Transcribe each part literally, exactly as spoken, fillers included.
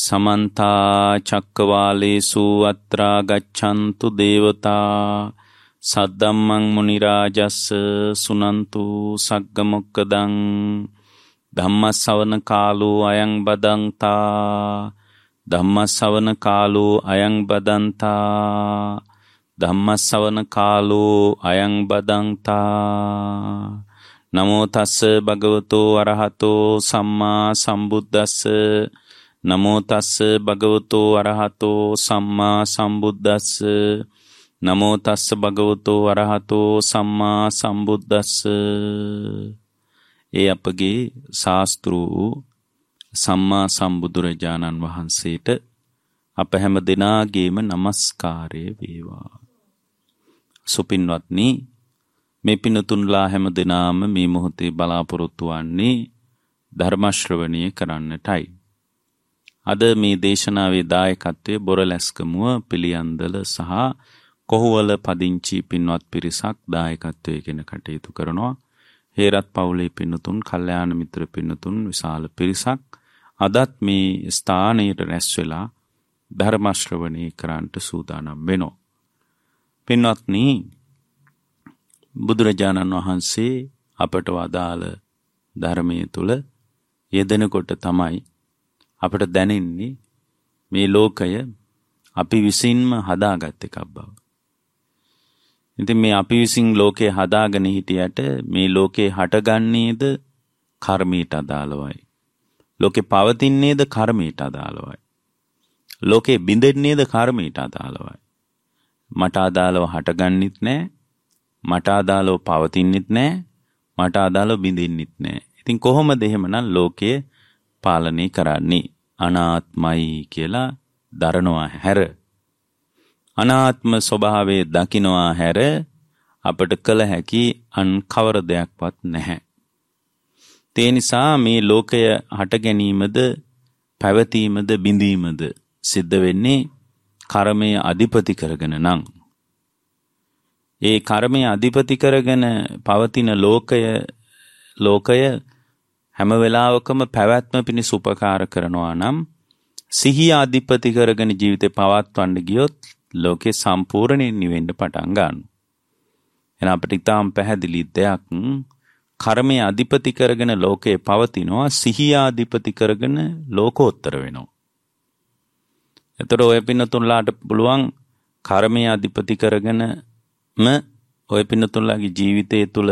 समन्ता चक्कवालेषु अत्रा गच्छन्तु देवता सद्धम्मं मुनिराजस्स सुनन्तु सग्गमुक्कदं धम्मसवන कालो अयं बदन्ता धम्मसवන कालो अयं बदन्ता ධම්මස්සවන කාලෝ අයං බදන්තා නමෝ තස්ස භගවතෝ අරහතෝ සම්මා සම්බුද්දස්ස නමෝ තස්ස භගවතෝ අරහතෝ සම්මා සම්බුද්දස්ස නමෝ තස්ස භගවතෝ අරහතෝ සම්මා සම්බුද්දස්ස. ඒ අපගේ ශාස්ත්‍රූ සම්මා සම්බුදුරජාණන් වහන්සේට අප හැම දෙනාගේම නමස්කාරය වේවා. සුපින්වත්නි, මේ පිනතුන්ලා හැම දෙනාම මේ මොහොතේ බලාපොරොත්තු වන්නේ ධර්ම ශ්‍රවණය කරන්නටයි. අද මේ දේශනාවේ දායකත්වයේ බොරලැස්කමුව පිළියන්දල සහ කොහුවල පදිංචි පින්වත් පිරිසක් දායකත්වයෙන් කටයුතු කරනවා. හේරත් පවුලේ පින්නතුන්, කල්යාණ මිත්‍ර පින්නතුන් විශාල පිරිසක් අදත් මේ ස්ථානයේ රැස් වෙලා ධර්ම ශ්‍රවණය කරන්නට සූදානම් වෙනවා. පින්වත්නි, බුදුරජාණන් වහන්සේ අපට වදාළ ධර්මයේ තුල යෙදෙනකොට තමයි අපට දැනෙන්නේ මේ ලෝකය අපි විසින්ම හදාගත් එකක් බව. ඉතින් මේ අපි විසින් ලෝකේ හදාගෙන හිටියට මේ ලෝකේ හටගන්නේද කර්මයට අදාළවයි. ලෝකේ පවතින්නේද කර්මයට අදාළවයි. ලෝකේ බිඳෙන්නේද කර්මයට අදාළවයි. මට අදාළව හටගන්නෙත් නැහැ, මට අදාළව පවතින්නෙත් නැහැ, මට අදාළව බිඳෙන්නෙත් නැහැ. ඉතින් කොහොමද එහෙමනම් ලෝකය පාලනය කරන්නේ? අනාත්මයි කියලා දරනවා හැර, අනාත්ම ස්වභාවයේ දකින්නවා හැර අපට කළ හැකි අන් කවර දෙයක්වත් නැහැ. ඒ නිසා මේ ලෝකය හට ගැනීමද පැවතීමද බිඳීමද සිද්ධ වෙන්නේ කර්මයේ අධිපති කරගෙන නම්. ඒ කර්මයේ අධිපති කරගෙන පවතින ලෝකය ලෝකය හැම වෙලාවකම පැවැත්ම පිණිස උපකාර කරනවා නම් සිහිය අධිපති කරගෙන ජීවිතේ පවත්වන්න ගියොත් ලෝකේ සම්පූර්ණයෙන් නිවෙන්න පටන් ගන්නවා. එහෙනම් අපිට ඊටාම් පැහැදිලි දෙයක්, කර්මයේ අධිපති කරගෙන ලෝකේ පවතිනවා, සිහිය අධිපති කරගෙන ලෝකෝත්තර වෙනවා. එතකොට ඔය පින්නතුන්ලාට පුළුවන් කර්මයේ අධිපති කරගෙනම ඔය පින්නතුන්ලාගේ ජීවිතය තුළ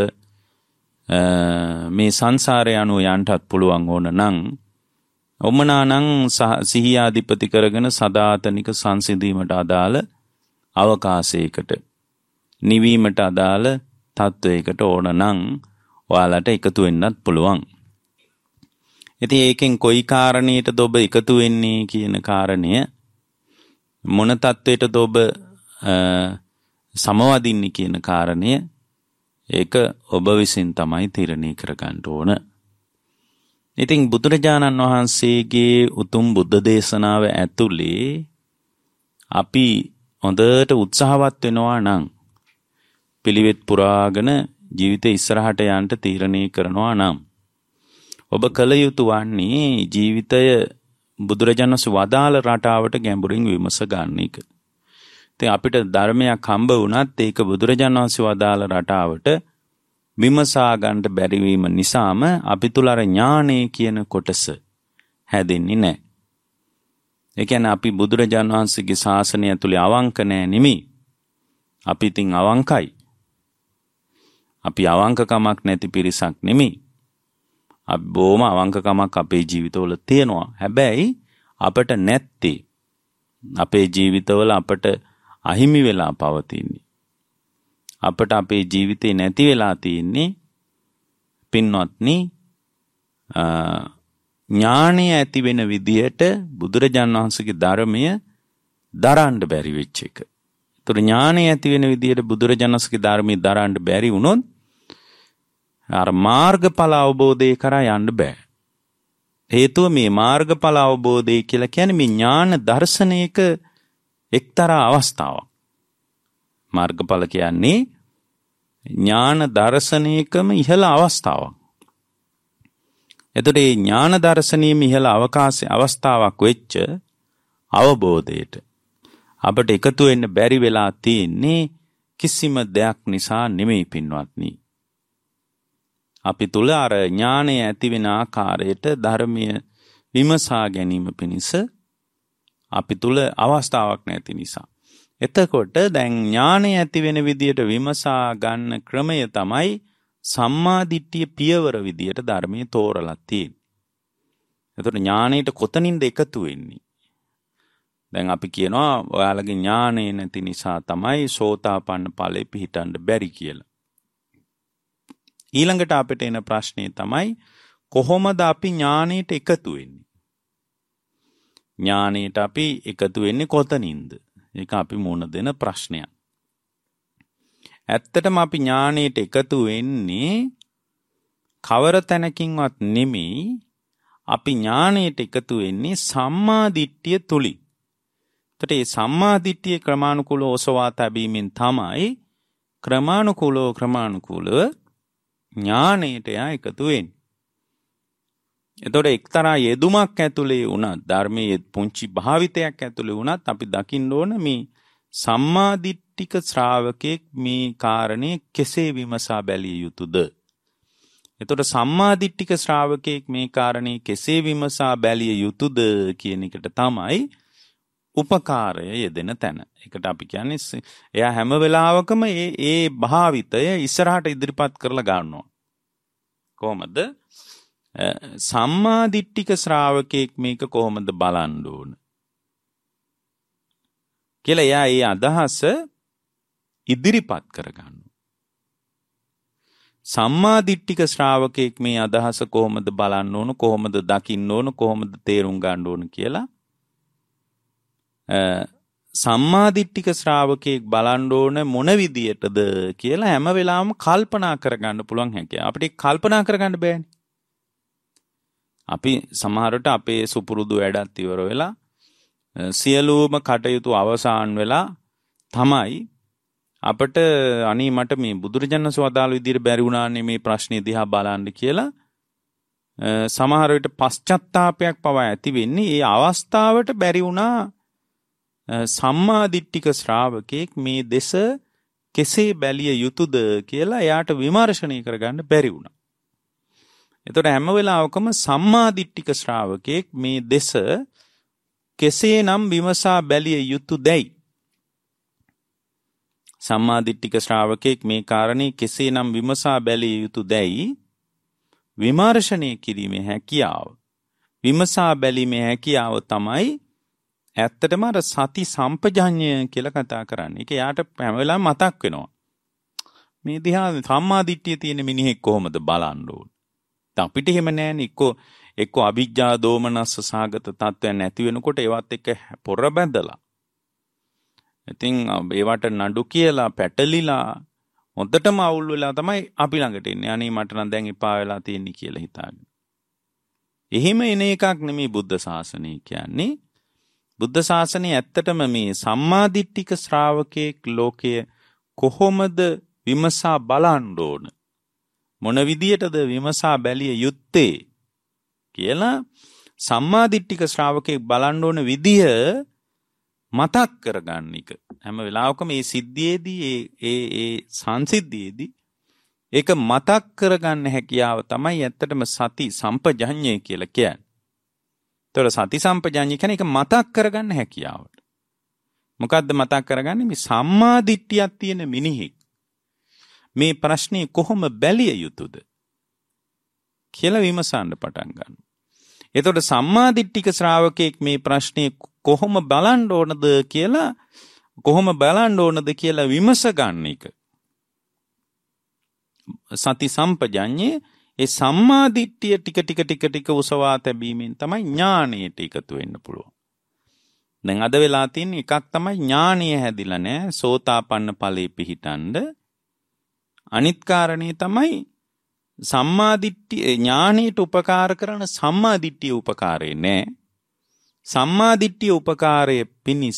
මේ සංසාරය අනුව යන්නටත් පුළුවන් ඕන නම්, ඔමනානම් සිහිය අධිපති කරගෙන සදාතනික සංසිඳීමට අදාළ අවකාශයකට, නිවීමට අදාළ තත්වයකට ඕන නම් ඔයාලට එකතු වෙන්නත් පුළුවන්. ඉතින් ඒකෙන් කොයි කාරණේටද ඔබ එකතු වෙන්නේ කියන කාරණය, මොන තත්වයටද ඔබ සමවදින්නේ කියන කාරණය, ඒක ඔබ විසින් තමයි තීරණය කරගන්න ඕන. ඉතින් බුදුරජාණන් වහන්සේගේ උතුම් බුද්ධ දේශනාව ඇතුලේ අපි හොඳට උත්සාහවත් වෙනවා නම්, පිළිවෙත් පුරාගෙන ජීවිතේ ඉස්සරහට යන්න තීරණය කරනවා නම්, ඔබ කල යුතු වන්නේ ජීවිතය බුදුරජාණන් වහන්සේ වදාළ රටාවට ගැඹුරින් විමස ගන්න එක. ඉතින් අපිට ධර්මයක් හම්බ වුණත් ඒක බුදුරජාණන් වහන්සේ වදාළ රටාවට විමසා ගන්නට බැරි වීම නිසාම අපි තුල අර ඥානය කියන කොටස හැදෙන්නේ නැහැ. ඒ කියන්නේ අපි බුදුරජාණන් වහන්සේගේ ශාසනය ඇතුලේ අවංක නැහැ නෙමෙයි. අපි ඉතින් අවංකයි. අපි අවංකකමක් නැති පිරිසක් නෙමෙයි. අපි බොහොම අවංකකමක් අපේ ජීවිතවල තියෙනවා. හැබැයි අපට නැත්තේ, අපේ ජීවිතවල අපට අහිමි වෙලා පවතින්නේ, අපට අපේ ජීවිතේ නැති වෙලා තියෙන්නේ පින්වත්නි ඥාණය ඇති වෙන විදියට බුදුරජාණන් වහන්සේගේ ධර්මය දරන්න බැරි වෙච්ච එක. ඒතර ඥාණය ඇති වෙන විදියට බුදුරජාණන් වහන්සේගේ ධර්මය දරන්න බැරි වුණොත් අර මාර්ගඵල අවබෝධය කරා යන්න බෑ. හේතුව මේ මාර්ගඵල අවබෝධය කියලා කියන්නේ මේ ඥාන දර්ශනයක එක්තරා අවස්ථාවක්. මාර්ගඵල කියන්නේ ඥාන දර්ශනයකම ඉහළ අවස්ථාවක්. එතකොට මේ ඥාන දර්ශනීය ඉහළ අවකාශයේ අවස්ථාවක් වෙච්ච අවබෝධයට අපට එකතු වෙන්න බැරි වෙලා තියෙන්නේ කිසිම දෙයක් නිසා නෙමෙයි පින්වත්නි. අපි තුල අර ඥානය ඇති වෙන ආකාරයට ධර්මීය විමසා ගැනීම පිණිස අපි තුල අවස්ථාවක් නැති නිසා. එතකොට දැන් ඥානය ඇති වෙන විදියට විමසා ගන්න ක්‍රමය තමයි සම්මා දිට්ඨිය පියවර විදියට ධර්මයේ තෝරලා තියෙන්නේ. එතකොට ඥානයට කොතනින්ද එකතු වෙන්නේ? දැන් අපි කියනවා ඔයාලගේ ඥානය නැති නිසා තමයි සෝතාපන්න ඵලෙ පිහිටන්න බැරි කියලා. ඊළඟට අපිට එන ප්‍රශ්නේ තමයි කොහොමද අපි ඥානයට එකතු වෙන්නේ? ඥානයට අපි එකතු වෙන්නේ කොතනින්ද? ඒක අපි මුණ දෙන ප්‍රශ්නයක්. ඇත්තටම අපි ඥානයට එකතු වෙන්නේ කවර තැනකින්වත් නෙමෙයි. අපි ඥානයට එකතු වෙන්නේ සම්මා දිට්ඨිය තුලින්. එතකොට මේ සම්මා දිට්ඨිය ක්‍රමානුකූලව ඔසවා තැබීමෙන් තමයි ක්‍රමානුකූලව ක්‍රමානුකූලව ඥානයට එකතු වෙන්නේ. එතකොට එක්තරා යෙදුමක් ඇතුලේ වුණත් ධර්මයේ පුංචි භාවිතයක් ඇතුලේ වුණත් අපි දකින්න ඕන මේ සම්මා දිට්ඨික ශ්‍රාවකෙක් මේ කාරණේ කෙසේ විමසා බැලිය යුතුද? එතකොට සම්මා දිට්ඨික ශ්‍රාවකෙක් මේ කාරණේ කෙසේ විමසා බැලිය යුතුද කියන එකට තමයි උපකාරය යෙදෙන තැන. ඒකට අපි කියන්නේ එයා හැම වෙලාවකම ඒ ඒ භාවිතය ඉස්සරහට ඉදිරිපත් කරලා ගන්නවා. කොහොමද? සම්මා දිට්ඨික ශ්‍රාවකෙක් මේක කොහොමද බලන්න ඕන කියලා එයා ඒ අදහස ඉදිරිපත් කරගන්නවා. සම්මා දිට්ඨික ශ්‍රාවකෙක් මේ අදහස කොහොමද බලන්න ඕන, කොහොමද දකින්න ඕන, කොහොමද තේරුම් ගන්න ඕන කියලා සම්මා දිට්ඨික ශ්‍රාවකෙක් බලන්න ඕන මොන විදියටද කියලා හැම වෙලාවෙම කල්පනා කරගන්න පුළුවන් හැකියාව. අපිට කල්පනා කරගන්න බෑනේ. අපි සමහරට අපේ සුපුරුදු වැඩත් ඉවර වෙලා සියලුම කටයුතු අවසන් වෙලා තමයි අපිට අනේ මට මේ බුදුරජාණන් වදාළ විදිහට බැරි වුණානේ මේ ප්‍රශ්නේ දිහා බලන්න කියලා සමහර විට පශ්චාත්තාවපයක් පවා ඇති වෙන්නේ ඒ අවස්ථාවට බැරි වුණා සම්මා දිට්ඨික ශ්‍රාවකෙක් මේ දේශ කෙසේ බැලිය යුතුද කියලා එයාට විමර්ශනය කරගන්න බැරි වුණා. එතකොට හැම වෙලාවකම සම්මා දිට්ඨික ශ්‍රාවකෙක් මේ දේශ කෙසේනම් විමසා බැලිය යුතුදයි. සම්මා දිට්ඨික ශ්‍රාවකෙක් මේ කාරණේ කෙසේනම් විමසා බැලිය යුතුදයි විමර්ශනය කිරීමේ හැකියාව. විමසා බැලීමේ හැකියාව තමයි ඇත්තටම අර සති සම්පජඤ්ඤය කියලා කතා කරන්නේ. ඒක යාට හැම වෙලාවෙම මතක් වෙනවා. මේ දිහා සම්මා දිට්ඨිය තියෙන මිනිහෙක් කොහොමද බලන්න ඕන. අපිට එහෙම නෑනේ. එක්ක එක්ක අවිජ්ජා දෝමනස්ස සාගත තත්ත්වයන් නැති වෙනකොට ඒවත් එක්ක පොර බැඳලා. ඉතින් ඒවට නඩු කියලා පැටලිලා හොඳටම අවුල් වෙලා තමයි අපි ළඟට එන්නේ. අනේ මට නම් දැන් එපා වෙලා තියෙන්නේ කියලා හිතාගෙන. එහෙම එන එකක් නෙමෙයි බුද්ධ ශාසනය කියන්නේ. බුද්ධ ශාසනය ඇත්තටම මේ සම්මා දිට්ඨික ශ්‍රාවකෙක් ලෝකයේ කොහොමද විමසා බලන්න ඕන, මොන විදියටද විමසා බැලිය යුත්තේ කියලා සම්මා දිට්ඨික ශ්‍රාවකෙක් බලන්න ඕන විදිය මතක් කරගන්න එක. හැම වෙලාවකම මේ සිද්ධියේදී ඒ ඒ ඒ සංසිද්ධියේදී ඒක මතක් කරගන්න හැකියාව තමයි ඇත්තටම සති සම්පජඤ්ඤය කියලා කියන්නේ. ඒතර සති සම්පජඤ්ඤය කියන්නේ ඒක මතක් කරගන්න හැකියාවට. මොකද්ද මතක් කරගන්නේ? මේ සම්මා දිට්ඨියක් තියෙන මිනිහෙක් මේ ප්‍රශ්නේ කොහොම බැලිය යුතුද කියලා විමසන්න පටන් ගන්නවා. එතකොට සම්මා දිට්ඨික ශ්‍රාවකෙක් මේ ප්‍රශ්නේ කොහොම බලන්න ඕනද කියලා කොහොම බලන්න ඕනද කියලා විමස ගන්න එක. සති සම්පජඤ්ඤේ ඒ සම්මා දිට්ඨිය ටික ටික ටික ටික උසවා තැබීමෙන් තමයි ඥාණයට එකතු වෙන්න පුළුවන්. දැන් අද වෙලා තියෙන එකක් තමයි ඥාණය හැදිලා නැහැ සෝතාපන්න ඵලයේ පිහිටන්ඩ. අනිත් කාරණේ තමයි සම්මා දිට්ඨිය ඥාණයට උපකාර කරන සම්මා දිට්ඨිය උපකාරේ නැහැ. සම්මා දිට්ඨිය උපකාරයේ පිනිස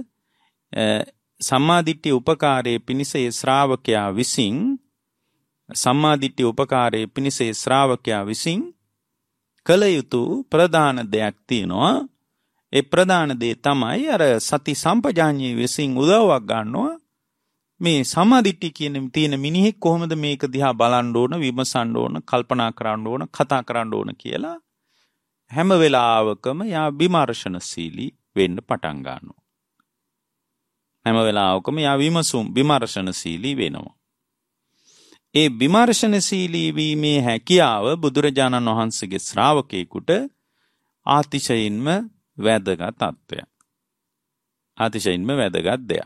සම්මා දිට්ඨිය උපකාරයේ පිනිස ඒ ශ්‍රාවකයා විසින් සම්මා දිට්ඨිය උපකාරයේ පිනිස ඒ ශ්‍රාවකයා විසින් කළ යුතු ප්‍රධාන දෙයක් තියෙනවා. ඒ ප්‍රධාන දේ තමයි අර සති සම්පජාඤ්ඤේ විසින් උදව්වක් ගන්නවා. මේ සම්මාදිට්ඨිය කියන තියෙන මිනිහෙක් කොහොමද මේක දිහා බලන්න ඕන, විමසන්න ඕන, කල්පනා කරන්න ඕන, කතා කරන්න ඕන කියලා හැම වෙලාවකම යා විමර්ශනශීලී වෙන්න පටන් ගන්නවා. හැම වෙලාවකම යා විමසුම් විමර්ශනශීලී වෙනවා. ඒ විමර්ශනශීලී වීමේ හැකියාව බුදුරජාණන් වහන්සේගේ ශ්‍රාවකයෙකුට අතිශයින්ම වැදගත් තත්ත්වයක්. අතිශයින්ම වැදගත් දෙයක්.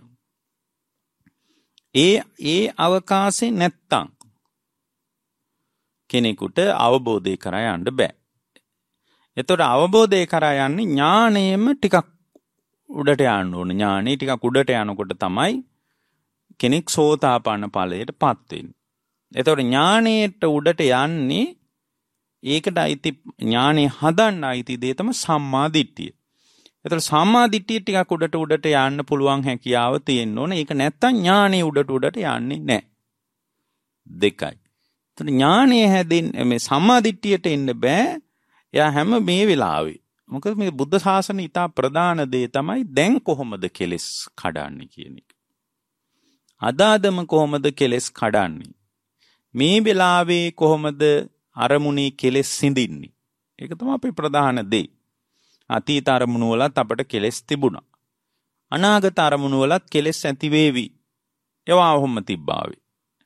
ඒ ඒ අවකාශේ නැත්තම් කෙනෙකුට අවබෝධය කරා යන්න බෑ. එතකොට අවබෝධය කරා යන්නේ ඥාණයෙම ටිකක් උඩට යන්න ඕන. ඥානෙ ටිකක් උඩට යනකොට තමයි කෙනෙක් සෝතාපන්න ඵලයටපත් වෙන්නේ. එතකොට ඥාණයට උඩට යන්නේ ඒකට අයිති ඥානෙ හදන්න අයිති දේ තමයි සම්මා දිට්ඨිය. එතකොට සම්මා දිට්ඨිය ටිකක් උඩට උඩට යන්න පුළුවන් හැකියාව තියෙන්න ඕන. ඒක නැත්තම් ඥානෙ උඩට උඩට යන්නේ නැහැ. දෙකයි. එතකොට ඥානෙ හැදෙන්නේ මේ සම්මා දිට්ඨියට එන්න බෑ. එයා හැම මේ වෙලාවේ. මොකද මේ බුද්ධ ශාසනය ඉතා ප්‍රධාන දේ තමයි දැන් කොහොමද කෙලෙස් කඩන්නේ කියන එක. අදාදම කොහොමද කෙලෙස් කඩන්නේ? මේ වෙලාවේ කොහොමද අරමුණේ කෙලෙස් සිඳින්නේ? ඒක තමයි අපේ ප්‍රධාන දේ. අතීත අරමුණු වලත් අපට කෙලෙස් තිබුණා. අනාගත අරමුණු වලත් කෙලෙස් ඇති වේවි. ඒවා ඔහොම තිබ්බාවේ.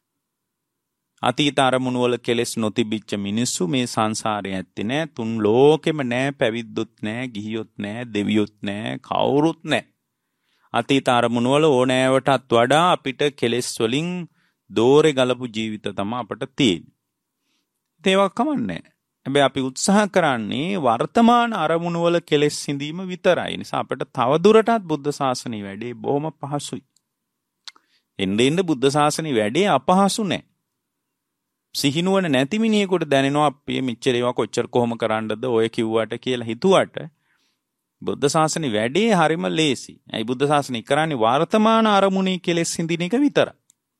අතීත අරමුණු වල කෙලෙස් නොතිබිච්ච මිනිස්සු මේ සංසාරේ ඇත්තේ නෑ. තුන් ලෝකෙම නෑ, පැවිද්දොත් නෑ, ගිහියොත් නෑ, දෙවියොත් නෑ, කවුරුත් නෑ. අතීත අරමුණු වල ඕනෑවටත් වඩා අපිට කෙලෙස් වලින් දෝරේ ගලපු ජීවිත තමයි අපට තියෙන්නේ. ඒවා කමන්නේ. හැබැයි අපි උත්සාහ කරන්නේ වර්තමාන අරමුණු වල කෙලෙස් සිඳීම විතරයි. නිසා අපිට තව දුරටත් බුද්ධ ශාසනය වැඩේ බොහොම පහසුයි. එන්න එන්න බුද්ධ ශාසනය වැඩේ අපහසු නෑ. සිහිනුවන නැති මිනිහෙකුට දැනෙනවා අපි මෙච්චර ඒවා කොච්චර කොහොම කරන්නද ඔය කිව්වට කියලා හිතුවට බුද්ධ ශාසනය වැඩේ හරිම ලේසි. ඇයි බුද්ධ ශාසනය කරන්නේ වර්තමාන අරමුණේ කෙලෙස් සිඳින එක විතරයි.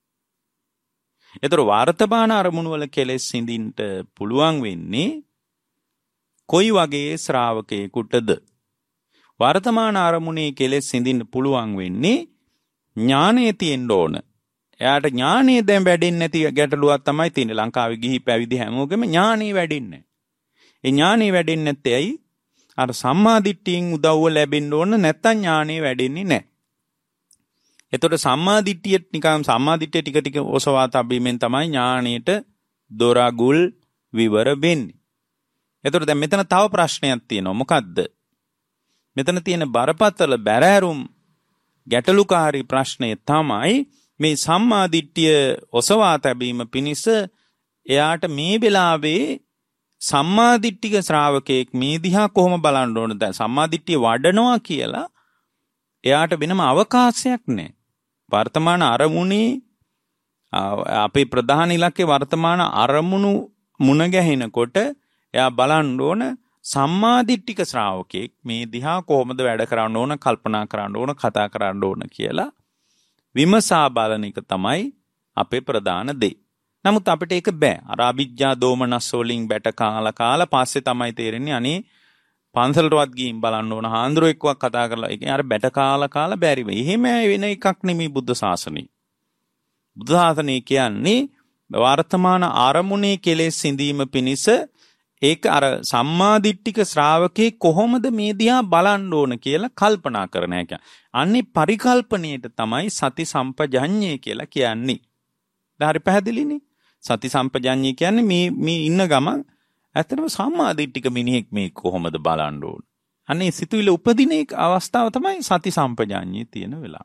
ඒතර වර්තමාන අරමුණු වල කෙලෙස් සිඳින්න පුළුවන් වෙන්නේ කොයි වගේ ශ්‍රාවකයෙකුටද? වර්තමාන අරමුණේ කෙලෙස් සිඳින්න පුළුවන් වෙන්නේ ඥානය තියෙන්න ඕන. එයාට ඥානෙ දැන් වැඩෙන්නේ නැති ගැටලුවක් තමයි තියෙන්නේ. ලංකාවේ ගිහි පැවිදි හැමෝගෙම ඥානෙ වැඩෙන්නේ නැහැ. ඒ ඥානෙ වැඩෙන්නේ නැත්තේ ඇයි? අර සම්මා දිට්ඨියෙන් උදව්ව ලැබෙන්න ඕන නැත්තම් ඥානෙ වැඩෙන්නේ නැහැ. එතකොට සම්මා දිට්ඨියට නිකන් සම්මා දිට්ඨිය ටික ටික ඔසවා තබීමෙන් තමයි ඥානෙට දොරගුල් විවර වෙන්නේ. එතකොට දැන් මෙතන තව ප්‍රශ්නයක් තියෙනවා. මොකද්ද? මෙතන තියෙන බරපතල බැරෑරුම් ගැටලුකාරී ප්‍රශ්නය තමයි මේ සම්මා දිට්ඨිය ඔසවා තැබීම පිණිස එයාට මේ වෙලාවේ සම්මා දිට්ඨික ශ්‍රාවකෙක් මේ දිහා කොහොම බලන්න ඕනද? දැන් සම්මා දිට්ඨිය වඩනවා කියලා එයාට වෙනම අවකාශයක් නැහැ. වර්තමාන අරමුණේ අපේ ප්‍රධාන ඉලක්කේ වර්තමාන අරමුණු මුණ ගැහෙනකොට එයා බලන්න ඕන සම්මා දිට්ඨික ශ්‍රාවකෙක් මේ දිහා කොහොමද වැඩ කරන්න ඕන, කල්පනා කරන්න ඕන, කතා කරන්න ඕන කියලා විමසා බලන එක තමයි අපේ ප්‍රධාන දේ. නමුත් අපිට ඒක බෑ. අර අවිජ්ජා දෝමනස් වලින් බැට කාලා කාලා පස්සේ තමයි තේරෙන්නේ අනේ පන්සලටවත් ගිහින් බලන්න ඕන, හාන්දරෝ එක්කවත් කතා කරලා. ඒ කියන්නේ අර බැට කාලා කාලා බැරි වෙයි. එහෙම වෙන එකක් නෙමෙයි බුද්ධ ශාසනය. බුද්ධ ශාසනය කියන්නේ වර්තමාන අරමුණේ කෙලෙස් සිඳීම පිණිස ඒක අර සම්මාදිට්ඨික ශ්‍රාවකේ කොහොමද මේ දිහා බලන්න ඕන කියලා කල්පනා කරන එක. අන්නේ පරිකල්පණයට තමයි සති සම්පජඤ්ඤය කියලා කියන්නේ. දැන් හරි පැහැදිලිනේ. සති සම්පජඤ්ඤය කියන්නේ මේ මේ ඉන්න ගමන් ඇත්තටම සම්මාදිට්ඨික මිනිහෙක් මේ කොහොමද බලන්න ඕන. අන්නේ සිතුවිලි උපදින එක අවස්ථාව තමයි සති සම්පජඤ්ඤය තියෙන වෙලාව.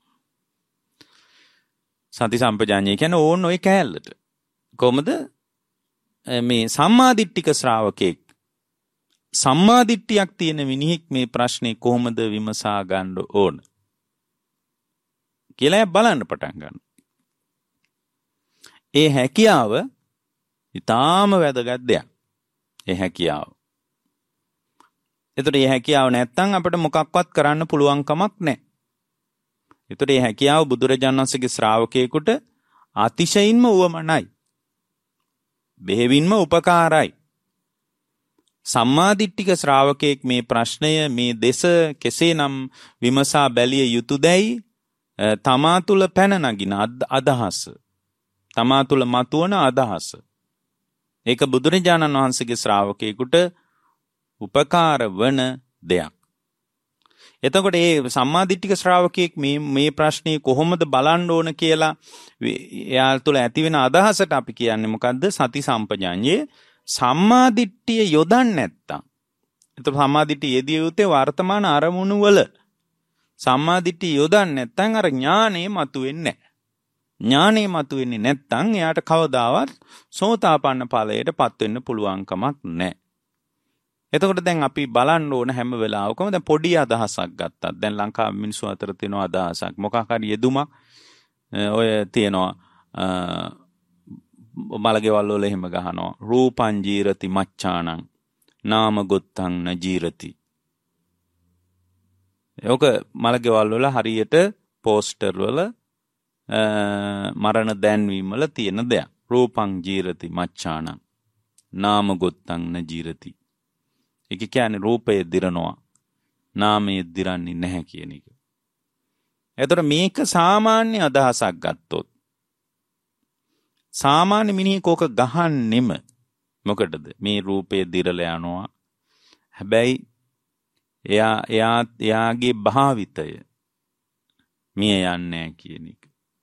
සති සම්පජඤ්ඤය කියන්නේ ඕන ඔය කෑල්ලට. කොහොමද මේ සම්මාදිට්ඨික ශ්‍රාවකෙක් සම්මාදිට්ඨියක් තියෙන මිනිහෙක් මේ ප්‍රශ්නේ කොහොමද විමසා ගන්න ඕන කියලා බලන්න පටන් ගන්නවා. ඒ හැකියාව ඊටාම වැදගත් දෙයක්. ඒ හැකියාව. ඒතර මේ හැකියාව නැත්තම් අපිට මොකක්වත් කරන්න පුළුවන් කමක් නැහැ. ඒතර මේ හැකියාව බුදුරජාණන් වහන්සේගේ ශ්‍රාවකයෙකුට අතිශයින්ම උවමනයි. බෙහෙවින්ම උපකාරයි. සම්මාදිට්ඨික ශ්‍රාවකෙක් මේ ප්‍රශ්නය මේ දෙස කෙසේනම් විමසා බැලිය යුතුයදයි තමා තුළ පැන නගින අදහස, තමා තුළ මතුවන අදහස. ඒක බුදුරජාණන් වහන්සේගේ ශ්‍රාවකයෙකුට උපකාර වන දෙයක්. එතකොට මේ සම්මාදිට්ඨික ශ්‍රාවකයෙක් මේ මේ ප්‍රශ්නේ කොහොමද බලන්න ඕන කියලා එයා තුළ ඇති වෙන අදහසට අපි කියන්නේ මොකද්ද? සති සම්පජාඤ්ඤේ සම්මාදිට්ඨිය යොදන්නේ නැත්තම්. එතකොට සම්මාදිට්ඨිය යෙදිය යුත්තේ වර්තමාන අරමුණු වල. සම්මාදිට්ඨිය යොදන්නේ නැත්තම් අර ඥානෙ මතුවෙන්නේ නැහැ. ඥානෙ මතුවෙන්නේ නැත්තම් එයාට කවදාවත් සෝතාපන්න ඵලයටපත් වෙන්න පුළුවන් කමක් නැහැ. එතකොට දැන් අපි බලන්න ඕන හැම වෙලාවකම දැන් පොඩි අදහසක් ගත්තා. දැන් ලංකාවේ මිනිස්සු අතර තියෙන අදහසක් මොකක් හරි යෙදුමක් ඔය තියෙනවා මලගෙවල් වල එහෙම ගහනවා රූපං ජීරති මච්ඡාණං නාම ගොත්තං න ජීරති. ඒක මලගෙවල් වල හරියට පෝස්ටර් වල මරණ දැන්වීම වල තියෙන දෙයක්. රූපං ජීරති මච්ඡාණං නාම ගොත්තං න ජීරති. ඒක කියන්නේ රූපය දිරනවා නාමය දිරන්නේ නැහැ කියන එක. එතකොට මේක සාමාන්‍ය අදහසක් ගත්තොත් සාමාන්‍ය මිනිහෙක් ඕක ගහන්නෙම මොකටද? මේ රූපය දිරලා යනවා. හැබැයි එයා එයා එයාගේ භාවිතය මිය යන්නේ නැහැ කියන එක.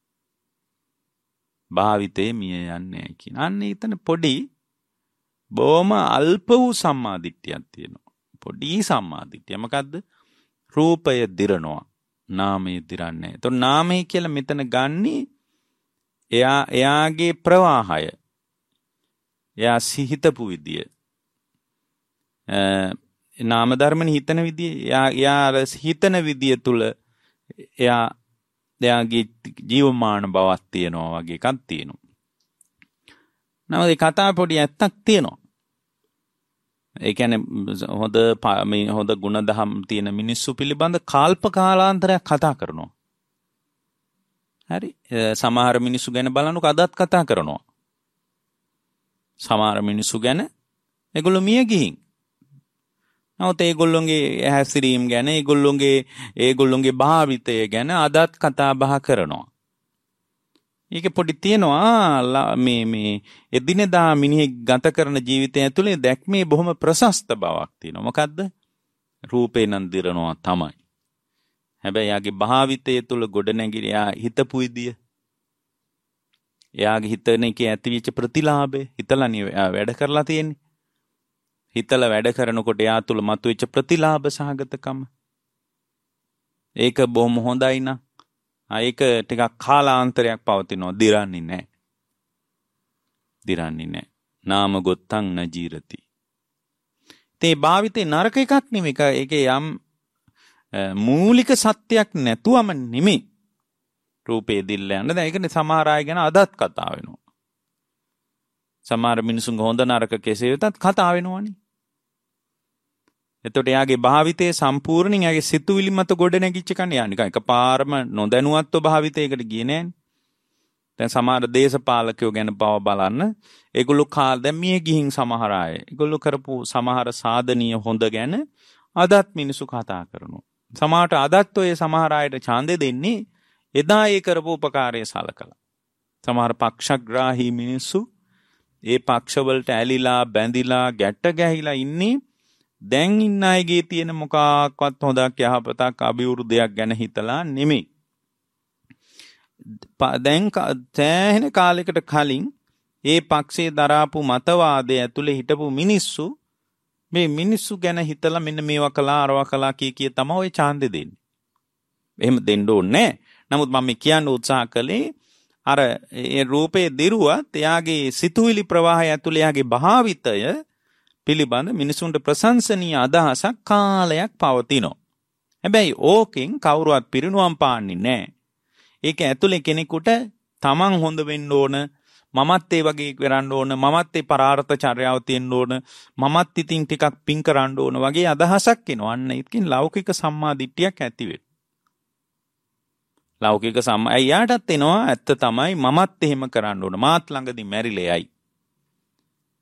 භාවිතේ මිය යන්නේ නැහැ කියන. අන්න එතන පොඩි බොහොම අල්ප වූ සම්මාදිට්ඨියක් තියෙනවා. පොඩි සම්මාදිට්ඨිය මොකද්ද? රූපය දිරනවා නාමය දිරන්නේ නැහැ. එතකොට නාමය කියලා මෙතන ගන්නේ එයා එයාගේ ප්‍රවාහය. එයා සිහිතපු විදිය. නාම ධර්මනේ හිතන විදිය. එයා එයා හිතන විදිය තුල එයා එයාගේ ජීවමාන බවක් තියෙනවා වගේ එකක් තියෙනවා. නමුත් ඒ කතාව පොඩි ඇත්තක් තියෙනවා. ඒ කියන්නේ හොඳ මේ හොඳ ගුණධම් තියෙන මිනිස්සු පිළිබඳ කල්ප කාලාන්තරයක් කතා කරනවා. හරි. සමහර මිනිස්සු ගැන බලනකොට අදත් කතා කරනවා. සමහර මිනිස්සු ගැන ඒගොල්ලෝ මිය ගිහින්. නමුත් ඒගොල්ලොන්ගේ හැසිරීම ගැන ඒගොල්ලොන්ගේ ඒගොල්ලොන්ගේ භාවිතය ගැන අදත් කතා බහ කරනවා. ඒක පොඩි තියෙනවා මේ මේ එදිනෙදා මිනිහෙක් ගත කරන ජීවිතය ඇතුලේ දැක්මේ බොහොම ප්‍රශස්ත බවක් තියෙනවා. මොකද්ද? රූපේ නම් දිරනවා තමයි. හැබැයි යාගේ භාවිතය තුල ගොඩනැගිලි යා හිතපු විදිය. එයාගේ හිතන එකේ ඇතිවෙච්ච ප්‍රතිලාභය හිතලානේ එයා වැඩ කරලා තියෙන්නේ. හිතලා වැඩ කරනකොට එයා තුල මතුවෙච්ච ප්‍රතිලාභ සහගතකම. ඒක බොහොම හොඳයි නා. ඒක ටිකක් කාලාන්තරයක් පවතිනවා. දිරන්නේ නැහැ. දිරන්නේ නැහැ. නාම ගොත්තං න ජීරති. තේ භාවිතේ නරක එකක් නෙමෙයි. ඒකේ යම් මූලික සත්‍යයක් නැතුවම නෙමෙයි. රූපේ දිල්ල යන. දැන් ඒකනේ සමහර අය ගැන අදත් කතා වෙනවා. සමහර මිනිසුන් හොඳ නරක කෙසේ වෙතත් කතා වෙනවනේ. එතකොට එයාගේ භාවිතයේ සම්පූර්ණයෙන් එයාගේ සිතුවිලි මත ගොඩ නැගිච්ච කන්නේ යා නිකන් එකපාරම නොදැනුවත්ව භාවිතයකට ගියේ නෑනේ. දැන් සමහර දේශපාලකයෝ ගැන බව බලන්න. ඒගොල්ලෝ කාල දැන් මිය ගිහින් සමහර අය. ඒගොල්ලෝ කරපු සමහර සාධනීය හොඳ ගැන අදත් මිනිස්සු කතා කරනවා. සමහරට අදත් ඔය සමහර අයට ඡන්දෙ දෙන්නේ එදා ඒ කරපු උපකාරය සලකලා. සමහර පක්ෂග්‍රාහී මිනිස්සු ඒ පක්ෂවලට ඇලිලා බැඳිලා ගැට ගැහිලා ඉන්නේ දැන් ඉන්න අයගේ තියෙන මොකක්වත් හොදක් යහපතක් අභිවෘද්ධියක් ගැන හිතලා නෙමෙයි. දැන් සෑහෙන කාලයකට කලින් ඒ පක්ෂයේ දරාපු මතවාදය ඇතුලේ හිටපු මිනිස්සු මේ මිනිස්සු ගැන හිතලා මෙන්න මේවා කළා අරවා කළා කිය කිය තමයි ওই ඡන්දෙ දෙන්නේ. එහෙම දෙන්න ඕනේ. නමුත් මම කියන්න උත්සාහ කළේ අර ඒ රූපේ දිරුවත් එයාගේ සිතුවිලි ප්‍රවාහය ඇතුලේ එයාගේ භාවිතය පිළිබඳ මිනිසුන්ට ප්‍රශංසනීය අදහසක් කාලයක් පවතිනවා. හැබැයි ඕකෙන් කවුරුවත් පිරිනුවම් පාන්නේ නැහැ. ඒක ඇතුලේ කෙනෙකුට තමන් හොඳ වෙන්න ඕන, මමත් ඒ වගේ කරන්න ඕන, මමත් ඒ පරාර්ථ චර්යාව තියෙන්න ඕන, මමත් ඉතින් ටිකක් පින් කරන්න ඕන වගේ අදහසක් එනවා. අන්න ඒකකින් ලෞකික සම්මා දිට්ඨියක් ඇති වෙනවා. ලෞකික සම්මා අයියාටත් එනවා ඇත්ත තමයි මමත් එහෙම කරන්න ඕන. මාත් ළඟදී මැරිලා යයි.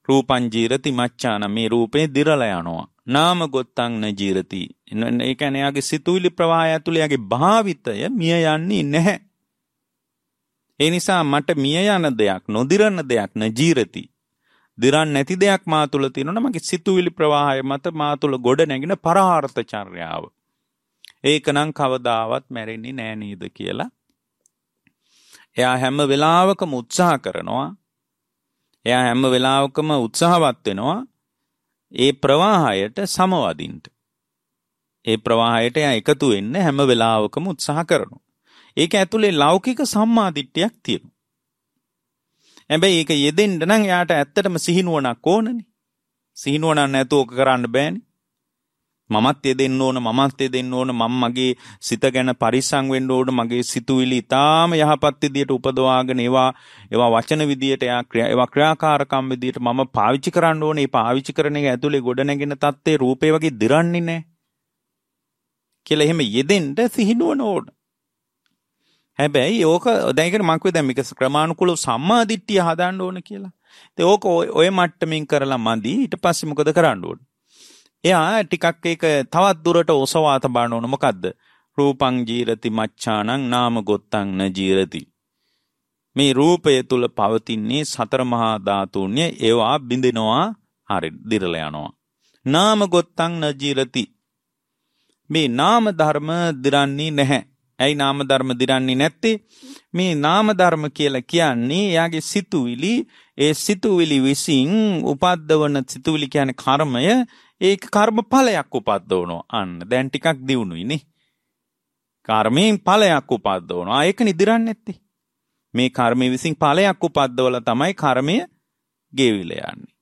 රූපං ජීරති මච්ඡාන මේ රූපේ දිරලා යනවා. නාම ගොත්තං න ජීරති. ඒ කියන්නේ යාගේ සිතුවිලි ප්‍රවාහය ඇතුළේ යාගේ භාවිතය මිය යන්නේ නැහැ. ඒ නිසා මට මිය යන දෙයක් නොදිරන දෙයක් න ජීරති. දිරන් නැති දෙයක් මා තුළ තියෙනවා මගේ සිතුවිලි ප්‍රවාහය මත මා තුළ ගොඩ නැගින පරාර්ථ චර්යාව. ඒකනම් කවදාවත් මැරෙන්නේ නෑ නේද කියලා. එයා හැම වෙලාවකම උත්සාහ කරනවා. එයා හැම වෙලාවකම උත්සාහවත් වෙනවා ඒ ප්‍රවාහයට සමවදින්න. ඒ ප්‍රවාහයට එයා එකතු වෙන්න හැම වෙලාවකම උත්සාහ කරනවා. ඒක ඇතුලේ ලෞකික සම්මාදිට්ඨියක් තියෙනවා. හැබැයි ඒක යෙදෙන්න නම් එයාට ඇත්තටම සිහිනුවණක් ඕනනේ. සිහිනුවණක් නැතුව ඕක කරන්න බෑනේ. මමත් යෙදෙන්න ඕන, මමත් යෙදෙන්න ඕන, මම මගේ සිත ගැන පරිස්සම් වෙන්න ඕන, මගේ සිතුවිලි ඊටාම යහපත් විදියට උපදවාගෙන ඒවා ඒවා වචන විදියට ඒවා ක්‍රියාකාරකම් විදියට මම පාවිච්චි කරන්න ඕනේ. ඒ පාවිච්චි කරන එක ඇතුලේ ගොඩනැගෙන තත්ත්වේ රූපේ වගේ දිරන්නේ නැහැ කියලා එහෙම යෙදෙන්න සිහිනුවණ ඕන. හැබැයි ඕක දැන් ඒකට මම කිව්වා දැන් මේක ක්‍රමානුකූලව සම්මාදිට්ඨිය හදාන්න ඕන කියලා. ඉතින් ඕක ඔය මට්ටමින් කරලා මදි. ඊට පස්සේ මොකද කරන්න ඕන? එයා ටිකක් ඒක තවත් දුරට ඔසවා තබන්න ඕන. මොකද්ද? රූපං ජීරති මච්ඡානං නාම ගොත්තං න ජීරති. මේ රූපය තුල පවතින්නේ සතර මහා ධාතුන්‍ය. ඒවා බිඳිනවා, හරි දිරලා යනවා. නාම ගොත්තං න ජීරති. මේ නාම ධර්ම දිරන්නේ නැහැ. ඇයි නාම ධර්ම දිරන්නේ නැත්තේ? මේ නාම ධර්ම කියලා කියන්නේ එයාගේ සිතුවිලි, ඒ සිතුවිලි විසින් උපද්දවන සිතුවිලි කියන්නේ කර්මය. ඒක කර්ම ඵලයක් උපද්දවනවා. අන්න දැන් ටිකක් දියුණුයි නේ. කර්මයෙන් ඵලයක් උපද්දවනවා. ඒක නිදිරන්නේ නැත්තේ. මේ කර්මයේ විසින් ඵලයක් උපද්දවලා තමයි කර්මය ගෙවිලා යන්නේ.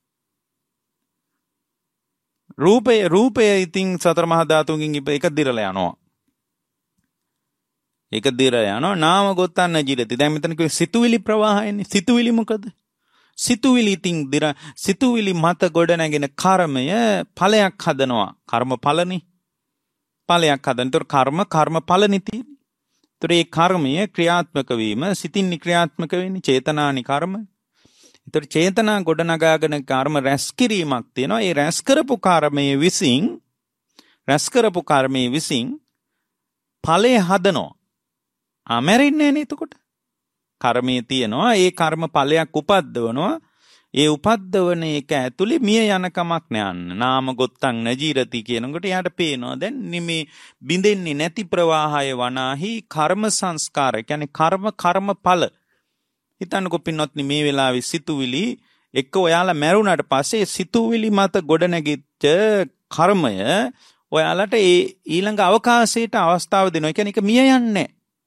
රූපය රූපය ඉතින් සතර මහා ධාතුන්ගෙන් එක දිරලා යනවා. ඒක දිරලා යනවා. නාම ගොත්තන්න ජීවිතය. දැන් මෙතන කිව්වේ සිතුවිලි ප්‍රවාහයනේ. සිතුවිලි මොකද? සිතුවිලි තින් දිර සිතුවිලි මත ගොඩ නැගෙන කර්මය ඵලයක් හදනවා. කර්ම ඵලනේ. ඵලයක් හදන. ඒතර කර්ම කර්ම ඵලනේ තියෙන්නේ. ඒතර මේ කර්මය ක්‍රියාත්මක වීම සිතින් ක්‍රියාත්මක වෙන්නේ චේතනානි කර්ම. ඒතර චේතනා ගොඩ නගාගෙන කර්ම රැස් කිරීමක් තියෙනවා. ඒ රැස් කරපු කර්මයේ විසින් රැස් කරපු කර්මයේ විසින් ඵලය හදනවා. ආමරින්නේ නේ එතකොට. කර්මයේ තියනවා ඒ කර්ම ඵලයක් උපද්දවනවා. ඒ උපද්දවන එක ඇතුලේ මිය යන කමක් නෑන්න. නාම ගොත්තං නජීරති කියනකොට යාට පේනවා දැන් මේ බින්දෙන්නේ නැති ප්‍රවාහය වනාහි කර්ම සංස්කාර කියන්නේ කර්ම කර්ම ඵල. හිතන්නකො පින්වත්නි මේ වෙලාවේ සිතුවිලි එක්ක ඔයාලා මැරුණාට පස්සේ සිතුවිලි මත ගොඩනැගිච්ච කර්මය ඔයාලට ඒ ඊළඟ අවකාශයට අවස්ථාව දෙනවා. ඒ කියන්නේ ඒක මිය යන්නේ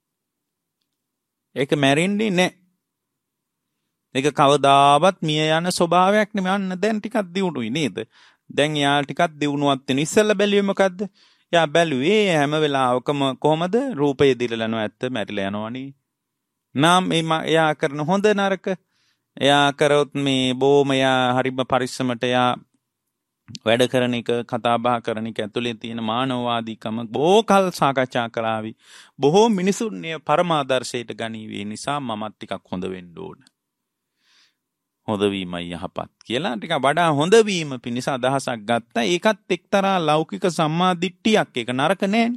ඒක මැරෙන්නේ නැහැ. ඒක කවදාවත් මිය යන ස්වභාවයක් නෙමෙයි. අන්න දැන් ටිකක් දියුණුයි නේද? දැන් යා ටිකක් දියුණුවක් වෙන. ඉස්සෙල්ලා බැලුවේ මොකද්ද? යා බැලුවේ හැම වෙලාවකම කොහමද රූපය දිරලා යනවා ඇත්ත මැරිලා යනවනේ. නාම එයා කරන හොඳ නරක එයා කරොත් මේ බොහොම එයා හරිම පරිස්සමට එයා වැඩ කරන එක කතා බහ කරන එක ඇතුලේ තියෙන මානවවාදීකම බොහෝ කල් සාකච්ඡා කරાવી. බොහෝ මිනිසුන් මේ පරමාදර්ශයට ගනීවි. ඒ නිසා මමත් ටිකක් හොඳ වෙන්න ඕන. හොඳ වීමයි යහපත් කියලා ටිකක් වඩා හොඳ වීම පිණිස අදහසක් ගත්තා. ඒකත් එක්තරා ලෞකික සම්මාදිට්ඨියක්. ඒක නරක නෑනේ.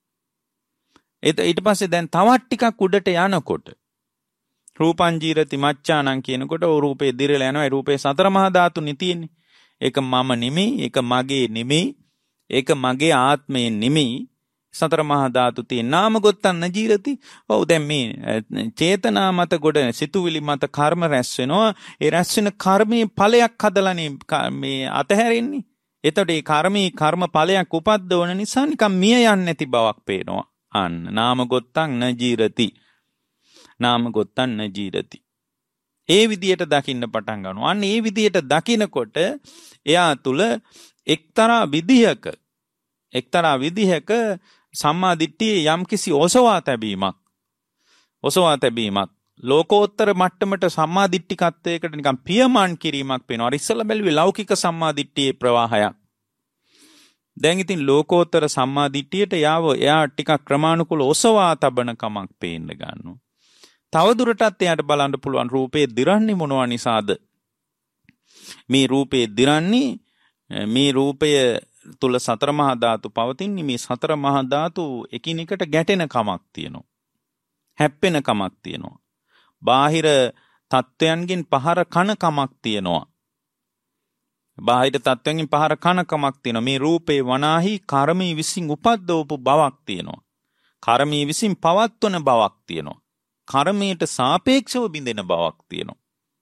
ඊට පස්සේ දැන් තවත් ටිකක් උඩට යනකොට රූපං ජීරති මච්ඡානං කියනකොට ඕ රූපේ දිරලා යනවා. ඒ රූපේ සතර මහා ධාතුනේ තියෙන්නේ. ඒක මම නෙමෙයි, ඒක මගේ නෙමෙයි, ඒක මගේ ආත්මය නෙමෙයි. සතර මහා ධාතු තියෙන නාම ගොත්තන්න ජීරති. ඔව් දැන් මේ චේතනා මත ගොඩ සිතුවිලි මත කර්ම රැස් වෙනවා. ඒ රැස් වෙන කර්මයේ ඵලයක් හදලානේ මේ අතහැරෙන්නේ. එතකොට මේ කර්මයේ කර්ම ඵලයක් උපද්දවන නිසා නිකන් මිය යන්නේ නැති බවක් පේනවා. අන්න නාම ගොත්තං න ජීරති. නාම ගොත්තං න ජීරති. ඒ විදියට දකින්න පටන් ගන්නවා. අන්න ඒ විදියට දකිනකොට එයා තුල එක්තරා විදිහක එක්තරා විදිහක සම්මා දිට්ඨියේ යම්කිසි ඔසවා තැබීමක් ඔසවා තැබීමක් ලෝකෝත්තර මට්ටමට සම්මා දිට්ඨිකත්වයකට නිකන් පියමන් කිරීමක් වෙනවා. අර ඉස්සෙල්ලා බැලුවේ ලෞකික සම්මා දිට්ඨියේ ප්‍රවාහයක්. දැන් ඉතින් ලෝකෝත්තර සම්මා දිට්ඨියට යාව එයා ටිකක් ක්‍රමානුකූල ඔසවා තබන කමක් පේන්න ගන්නවා. තවදුරටත් එයාට බලන්න පුළුවන් රූපේ දිරන්නේ මොනවා නිසාද? මේ රූපේ දිරන්නේ මේ රූපය තුල සතර මහා ධාතු පවතින්නේ මේ සතර මහා ධාතු එකිනෙකට ගැටෙන කමක් තියෙනවා. හැප්පෙන කමක් තියෙනවා. බාහිර තත්වයන්ගෙන් පහර කන කමක් තියෙනවා. බාහිර තත්වයන්ගෙන් පහර කන කමක් තියෙනවා. මේ රූපේ වනාහි කර්මී විසින් උපද්දවපු බවක් තියෙනවා. කර්මී විසින් පවත්වන බවක් තියෙනවා. කර්මයට සාපේක්ෂව බිඳෙන බවක් තියෙනවා.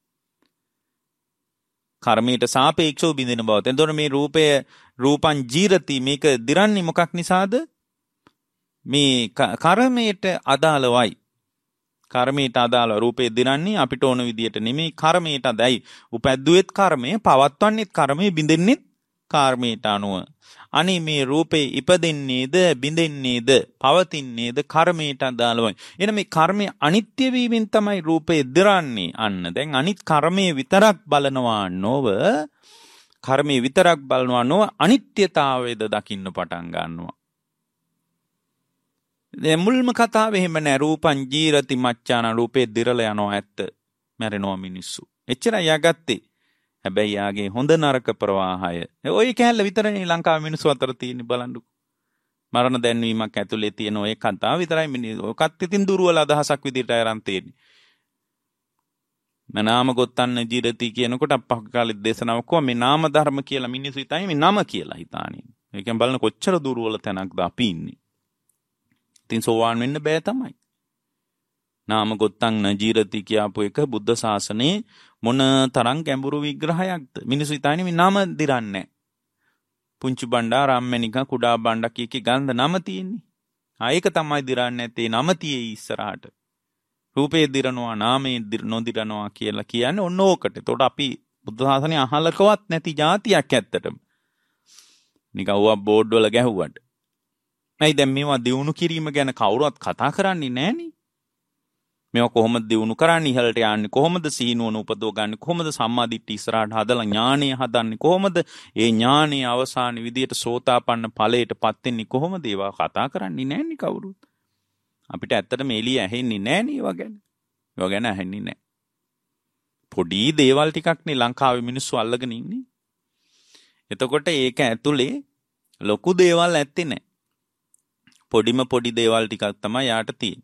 කර්මයට සාපේක්ෂව බිඳෙන බව. එතකොට මේ රූපය රූපං ජීරති මේක දිරන්නේ මොකක් නිසාද? මේ කර්මයට අදාළවයි. කර්මයට අදාළ රූපේ දිරන්නේ අපිට ඕන විදියට නෙමෙයි කර්මයට අදයි. උපැද්දුවෙත් කර්මය, පවත්වන්නෙත් කර්මය, බිඳෙන්නෙත් කර්මයට අනුව. අනේ මේ රූපේ ඉපදෙන්නේද, බිඳෙන්නේද, පවතින්නේද කර්මයට අදාළවයි. එන මේ කර්මය අනිත්‍ය වීමෙන් තමයි රූපේ දිරන්නේ. අන්න දැන් අනිත් කර්මයේ විතරක් බලනවා නොව කර්මයේ විතරක් බලනවා නොව අනිත්‍යතාවයද දකින්න පටන් ගන්නවා. දැන් මුල්ම කතාවේ එහෙම නෑ. රූපං ජීරති මච්ඡාන රූපේ දිරලා යනවා ඇත්ත. මැරෙනවා මිනිස්සු. එච්චරයි යගත්තේ. හැබැයි යාගේ හොඳ නරක ප්‍රවාහය. ඔය කැලල විතරනේ ලංකාවේ මිනිස්සු අතර තියෙන්නේ බලන්නකෝ. මරණ දැන්වීමක් ඇතුලේ තියෙන ඔය කතාව විතරයි මිනිස්සු. ඔකත් ඉතින් දුර්වල අදහසක් විදිහට අරන් තියෙන්නේ. නාම ගොත්තන්න ජීරති කියනකොට අපහ කාලේ දේශනාවක් කොහොම මේ නාම ධර්ම කියලා මිනිස්සු හිතන්නේ මේ නම කියලා හිතානේ. ඒකෙන් බලන කොච්චර දුර්වල තැනක්ද අපි ඉන්නේ. ඉතින් සෝවාන් වෙන්න බෑ තමයි. නාම ගොත්තං නජීරති කියපු එක බුද්ධ ශාසනයේ මොන තරම් ගැඹුරු විග්‍රහයක්ද. මිනිස්සු හිතන්නේ මේ නම දිරන්නේ. පුංචි බණ්ඩා රාම්මණික කුඩා බණ්ඩා කිය කී ගන්ධ නම තියෙන්නේ. ආ ඒක තමයි දිරන්නේ නැත්තේ නම තියේ ඉස්සරහට. රූපේ දිරනවා නාමේ නොදිරනවා කියලා කියන්නේ ඔන්න ඕකට. එතකොට අපි බුද්ධ ශාසනය අහලකවත් නැති જાතියක් ඇත්තටම. නිකන් ඔවා බෝඩ් වල ගැහුවට. ඇයි දැන් මේවා දියුණු කිරීම ගැන කවුරුවත් කතා කරන්නේ නැහනේ. මේවා කොහොමද දියුණු කරන්නේ, ඉහළට යන්නේ කොහොමද, සීනුවන උපදව ගන්න කොහොමද, සම්මාදිට්ඨි ඉස්සරහට හදලා ඥානය හදන්නේ කොහොමද, ඒ ඥානයේ අවසාන විදියට සෝතාපන්න ඵලයටපත් වෙන්නේ කොහොමද, ඒවා කතා කරන්නේ නැහනේ කවුරුත්. අපිට ඇත්තටම එළිය ඇහෙන්නේ නැහනේ ඒවා ගැන. ඒවා ගැන ඇහෙන්නේ නැහැ. පොඩි දේවල් ටිකක්නේ ලංකාවේ මිනිස්සු අල්ලගෙන ඉන්නේ. එතකොට ඒක ඇතුලේ ලොකු දේවල් ඇත්තේ නැහැ. පොඩිම පොඩි දේවල් ටිකක් තමයි යාට තියෙන්නේ.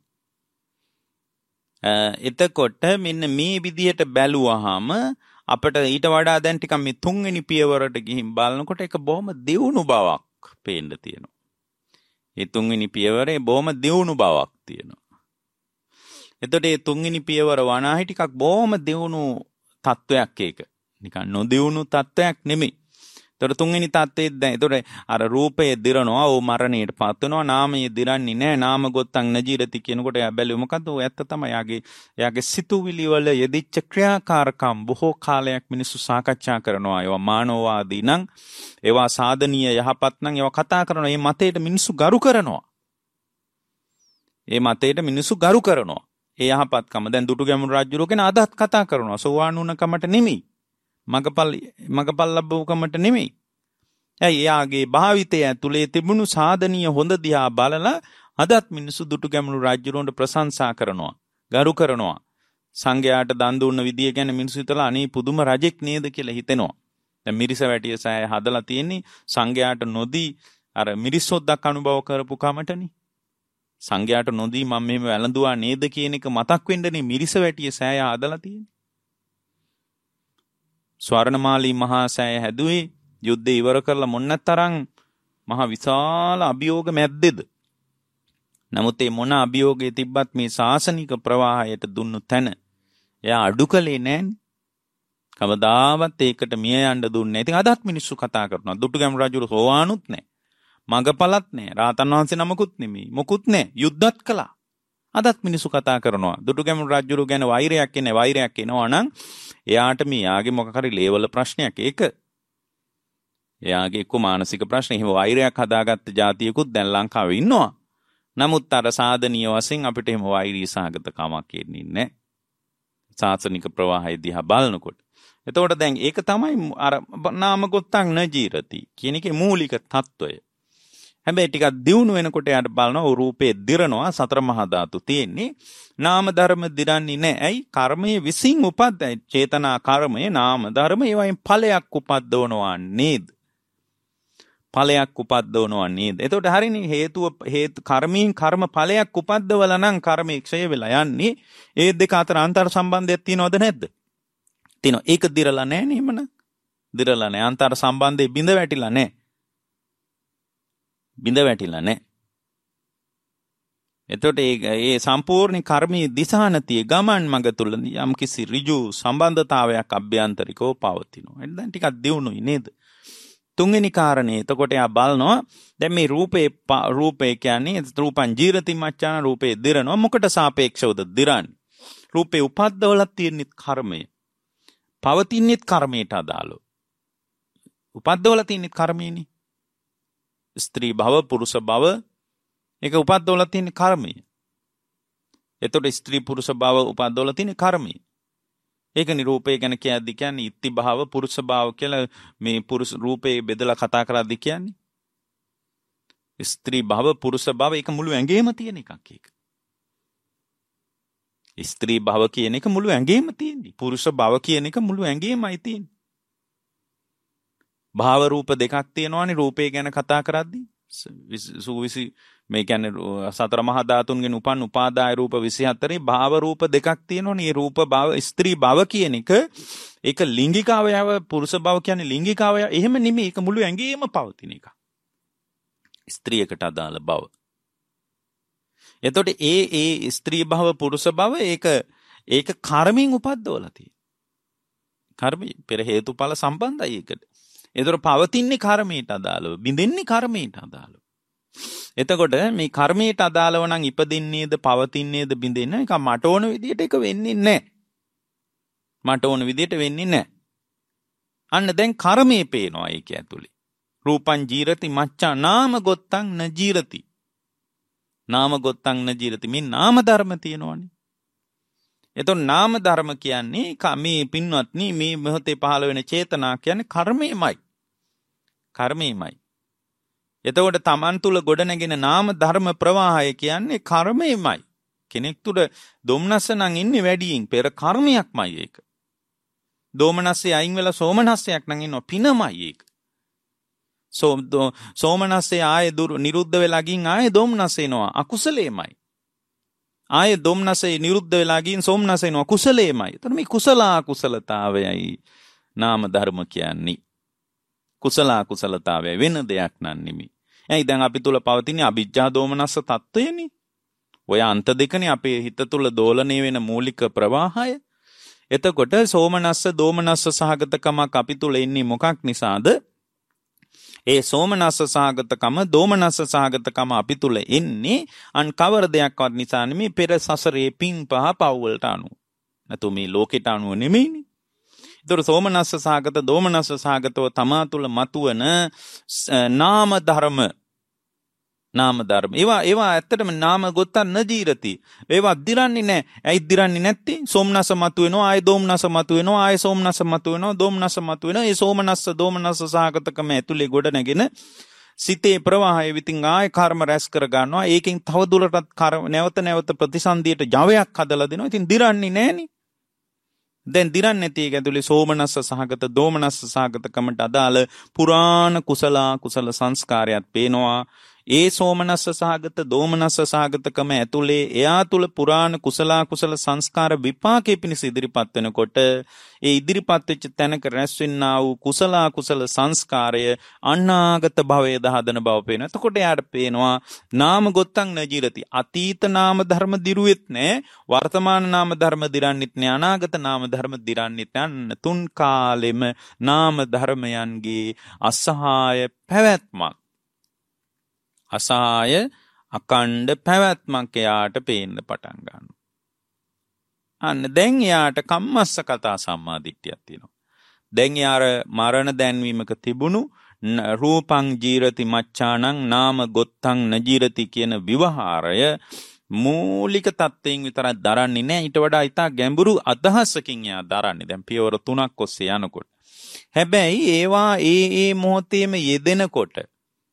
එතකොට මෙන්න මේ විදිහට බැලුවාම අපිට ඊට වඩා දැන් ටිකක් මේ තුන්වෙනි පියවරට ගිහින් බලනකොට ඒක බොහොම දියුණු බවක් පේන්න තියෙනවා. ඒ තුන්වෙනි පියවරේ බොහොම දියුණු බවක් තියෙනවා. එතකොට මේ තුන්වෙනි පියවර වනාහි ටිකක් බොහොම දියුණු තත්වයක් ඒක. නිකන් නොදියුණු තත්වයක් නෙමෙයි. එතකොට තුන්වෙනි තත්ත්වයේ දැන් එතකොට අර රූපය දිරනවා, ඕ මරණයට පත් වෙනවා, නාමය දිරන්නේ නැහැ, නාම ගොත්තං නජීරති කියනකොට එයා බැලුවේ මොකද්ද? ඔය ඇත්ත තමයි. යාගේ යාගේ සිතුවිලි වල යෙදිච්ච ක්‍රියාකාරකම් බොහෝ කාලයක් මිනිස්සු සාකච්ඡා කරනවා. ඒවා මානවවාදී නම්, ඒවා සාධනීය යහපත් නම් ඒවා කතා කරනවා. මේ මතයට මිනිස්සු ගරු කරනවා. මේ මතයට මිනිස්සු ගරු කරනවා. ඒ යහපත්කම දැන් දුටුගැමුණු රජුරෝ කියන අදත් කතා කරනවා. සෝවාන් වුණ කමට නෙමෙයි. මගපල් මගපල් ලැබුවකමට නෙමෙයි. ඇයි එයාගේ භාවිතය ඇතුලේ තිබුණු සාධනීය හොඳ දිහා බලලා අදත් මිනිස්සු දුටුගැමුණු රජුරවන්ට ප්‍රශංසා කරනවා, ගරු කරනවා. සංඝයාට දන් දුන්න විදිය ගැන මිනිස්සු හිතලා අනේ පුදුම රජෙක් නේද කියලා හිතෙනවා. දැන් මිරිස වැටිය සෑය හදලා තියෙන්නේ සංඝයාට නොදී අර මිරිස්සොද්දක් අනුභව කරපු කමටනේ. සංඝයාට නොදී මම මෙහෙම වැළඳුවා නේද කියන එක මතක් වෙන්නනේ මිරිස වැටිය සෑය හදලා තියෙන්නේ. ස්වර්ණමාලී මහා සෑය හැදුවේ යුද්ධය ඉවර කරලා මොන්නතරම් මහා විශාල අභියෝග මැද්දේද. නමුත් මේ මොන අභියෝගයේ තිබ්බත් මේ ශාසනික ප්‍රවාහයට දුන්නු තැන එයා අඩු කළේ නැන්නේ. කවදාවත් ඒකට මිය යන්න දුන්නේ නැහැ. ඉතින් අදත් මිනිස්සු කතා කරනවා. දුටුගැමුණු රජු සෝවානුත් නැහැ. මගපලත් නැහැ. රාතන් වහන්සේ නමකුත් නෙමෙයි. මොකුත් නැහැ. යුද්ධත් කළා. අදත් මිනිස්සු කතා කරනවා. දුටුගැමුණු රජු ගැන වෛරයක් එන්නේ. වෛරයක් එනවා නම් එයාට මේ යාගේ මොකක් හරි ලේවල ප්‍රශ්නයක් ඒක. එයාගේ එක්ක මානසික ප්‍රශ්න. එහෙම වෛරයක් හදාගත්ත જાතියකුත් දැන් ලංකාවේ ඉන්නවා. නමුත් අර සාධනීය වශයෙන් අපිට එහෙම වෛරී සහගත කමක් එන්නේ නැහැ. සාසනික ප්‍රවාහය දිහා බලනකොට. එතකොට දැන් ඒක තමයි අර නාම ගොත්තං නජීරති කියන එකේ මූලික తত্ত্বය. හැබැයි ටිකක් දියුණු වෙනකොට යාට බලනවා රූපේ දිරනවා සතර මහා ධාතු තියෙන්නේ. නාම ධර්ම දිරන්නේ නැහැ. ඇයි? කර්මයේ විසින් උපද්ද චේතනා කර්මයේ නාම ධර්ම ඒවයින් ඵලයක් උපද්දවනවා නේද? ඵලයක් උපද්දවනවා නේද? එතකොට හරිනේ හේතුව හේතු කර්මයෙන් කර්ම ඵලයක් උපද්දවලා නම් කර්මය ක්ෂය වෙලා යන්නේ. ඒ දෙක අතර අන්තර් සම්බන්ධයක් තියෙනවද නැද්ද? තියෙනවා. ඒක දිරලා නැහැ නේ එමනම්. දිරලා නැහැ. අන්තර් සම්බන්ධේ බිඳ වැටිලා නැහැ. බිඳ වැටිලා නැහැ. එතකොට ඒ සම්පූර්ණ කර්මයේ දිශානතිය ගමන් මඟ තුල යම් කිසි ඍජු සම්බන්ධතාවයක් අභ්‍යන්තරිකව පවතිනවා. එහෙනම් දැන් ටිකක් දියුණුයි නේද? තුන්වෙනි කාරණේ එතකොට යා බලනවා දැන් මේ රූපේ රූපේ කියන්නේ රූපං ජීරති මච්ඡාන රූපේ දිරනවා මොකට සාපේක්ෂවද දිරන්නේ? රූපේ උපද්දවලා තියෙන කර්මය. පවතිනෙත් කර්මයට අදාළව. උපද්දවලා තියෙන කර්මයනේ. ස්ත්‍රී භව පුරුෂ භව ඒක උපද්දවලා තියෙන කර්මය. එතකොට ස්ත්‍රී පුරුෂ භව උපද්දවලා තියෙන කර්මය. ඒක නිරූපේ ගැන කියද්දි කියන්නේ ඉත්ති භව පුරුෂ භව කියලා මේ පුරුෂ රූපේ බෙදලා කතා කරද්දි කියන්නේ ස්ත්‍රී භව පුරුෂ භව ඒක මුළු ඇඟේම තියෙන එකක් ඒක. ස්ත්‍රී භව කියන එක මුළු ඇඟේම තියෙන්නේ. පුරුෂ භව කියන එක මුළු ඇඟේමයි තියෙන්නේ. භාව රූප දෙකක් තියෙනවානේ රූපේ ගැන කතා කරද්දී. සූවිසි මේ කියන්නේ සතර මහා ධාතුන්ගෙන් උපන් උපාදාය රූප විසිහතරේ භාව රූප දෙකක් තියෙනවනේ. මේ රූප භව ස්ත්‍රී භව කියන එක ඒක ලිංගික අවයව පුරුෂ භව කියන්නේ ලිංගික අවයව. එහෙම නෙමෙයි. ඒක මුළු ඇඟේම පවතින එක. ස්ත්‍රියකට අදාළ භව. එතකොට ඒ ඒ ස්ත්‍රී භව පුරුෂ භව ඒක ඒක කර්මයෙන් උපද්දවලා තියෙන. කර්ම පෙර හේතුඵල සම්බන්ධයි ඒකට. එතකොට පවතින්නේ කර්මයට අදාළව, බිඳෙන්නේ කර්මයට අදාළව. එතකොට මේ කර්මයට අදාළව නම් ඉපදින්නේද, පවතින්නේද, බිඳෙන්නේ එක මට ඕන විදියට ඒක වෙන්නේ නැහැ. මට ඕන විදියට වෙන්නේ නැහැ. අන්න දැන් කර්මයේ පේනවා ඒක ඇතුලේ. රූපං ජීරති මච්ඡා නාම ගොත්තං න ජීරති. නාම ගොත්තං න ජීරති. මේ නාම ධර්ම තියෙනවනේ. එතකොට නාම ධර්ම කියන්නේ මේ පින්වත්නි මේ මොහොතේ පහළ වෙන චේතනා කියන්නේ කර්මයමයි. කර්මයමයි. එතකොට තමන් තුල ගොඩනැගෙන නාම ධර්ම ප්‍රවාහය කියන්නේ කර්මයමයි. කෙනෙක් තුල දොම්නස්ස නම් ඉන්නේ වැඩියෙන් පෙර කර්මයක්මයි ඒක. දෝමනස්සේ අයින් වෙලා සෝමනස්සයක් නම් ඉන්නවා පිනමයි ඒක. සෝ සෝමනස්සේ ආයේ දුරු නිරුද්ධ වෙලා ගින් ආයේ දොම්නස්ස එනවා අකුසලෙමයි. ආයේ දොම්නසේ නිරුද්ධ වෙලා ගින් සෝමනස එනවා කුසලෙමයි. එතන මේ කුසල කුසලතාවයයි නාම ධර්ම කියන්නේ. කුසල කුසලතාවය වෙන දෙයක් නන් නෙමෙයි. එයි දැන් අපි තුල පවතින අවිජ්ජා දෝමනස්ස තත්ත්වයනේ. ඔය අන්ත දෙකනේ අපේ හිත තුල දෝලණය වෙන මූලික ප්‍රවාහය. එතකොට සෝමනස්ස දෝමනස්ස සහගතකමක් අපි තුල ඉන්නේ මොකක් නිසාද? ඒ සෝමනස්ස සහගතකම දෝමනස්ස සහගතකම අපි තුල එන්නේ අන් කවර දෙයක්වත් නිසා නෙමෙයි පෙර සසරේ පින් පහ පව් වලට අනුව. නැතු මේ ලෝකෙට අනුව නෙමෙයිනේ. ඒතර සෝමනස්ස සහගත දෝමනස්ස සහගතව තමා තුල මතුවන නාම ධර්ම නාම ධර්ම. ඒවා ඒවා ඇත්තටම නාම ගොත්තන් නජීරති. ඒවා දිරන්නේ නැහැ. ඇයි දිරන්නේ නැත්තේ? සෝමනස්ස මතුවෙනවා, ආයේ දෝමනස්ස මතුවෙනවා, ආයේ සෝමනස්ස මතුවෙනවා, දෝමනස්ස මතුවෙනවා. ඒ සෝමනස්ස දෝමනස්ස සහගතකම ඇතුලේ ගොඩ නැගෙන සිතේ ප්‍රවාහය විතින් ආයේ කර්ම රැස් කර ගන්නවා. ඒකෙන් තව දුරටත් නැවත නැවත ප්‍රතිසන්දියට ජවයක් හදලා දෙනවා. ඉතින් දිරන්නේ නැහනේ. දැන් දිරන්නේ නැති එක ඇතුලේ සෝමනස්ස සහගත දෝමනස්ස සහගතකමට අදාළ පුරාණ කුසල කුසල සංස්කාරයත් පේනවා. ඒ සෝමනස්ස සහගත දෝමනස්ස සහගතකම ඇතුලේ එයා තුල පුරාණ කුසල කුසල සංස්කාර විපාකේ පිණිස ඉදිරිපත් වෙනකොට ඒ ඉදිරිපත් වෙච්ච තැනක රැස් වෙන්නා වූ කුසල කුසල සංස්කාරය අනාගත භවයේ දහදන බව පේනවා. එතකොට යාට පේනවා නාම ගොත්තං නජීරති. අතීත නාම ධර්ම දිරුවෙත් නෑ, වර්තමාන නාම ධර්ම දිරන්නෙත් නෑ, අනාගත නාම ධර්ම දිරන්නෙත් නෑ. තුන් කාලෙම නාම ධර්මයන්ගේ අසහාය පැවැත්මක්, අසහාය අකණ්ඩ පැවැත්මක් එයාට පේන්න පටන් ගන්නවා. අන්න දැන් එයාට කම්මස්ස කතා සම්මාදිට්ඨියක් තියෙනවා. දැන් යාර මරණ දැන්වීමක තිබුණු රූපං ජීරති මච්ඡානං නාම ගොත්තං නජීරති කියන විවහාරය මූලික තත්ත්වයෙන් විතරක් දරන්නේ නැහැ. ඊට වඩා ඉතා ගැඹුරු අදහසකින් එයා දරන්නේ. දැන් පියවර තුනක් ඔස්සේ යනකොට. හැබැයි ඒවා ඒ ඒ මොහොතේම යෙදෙනකොට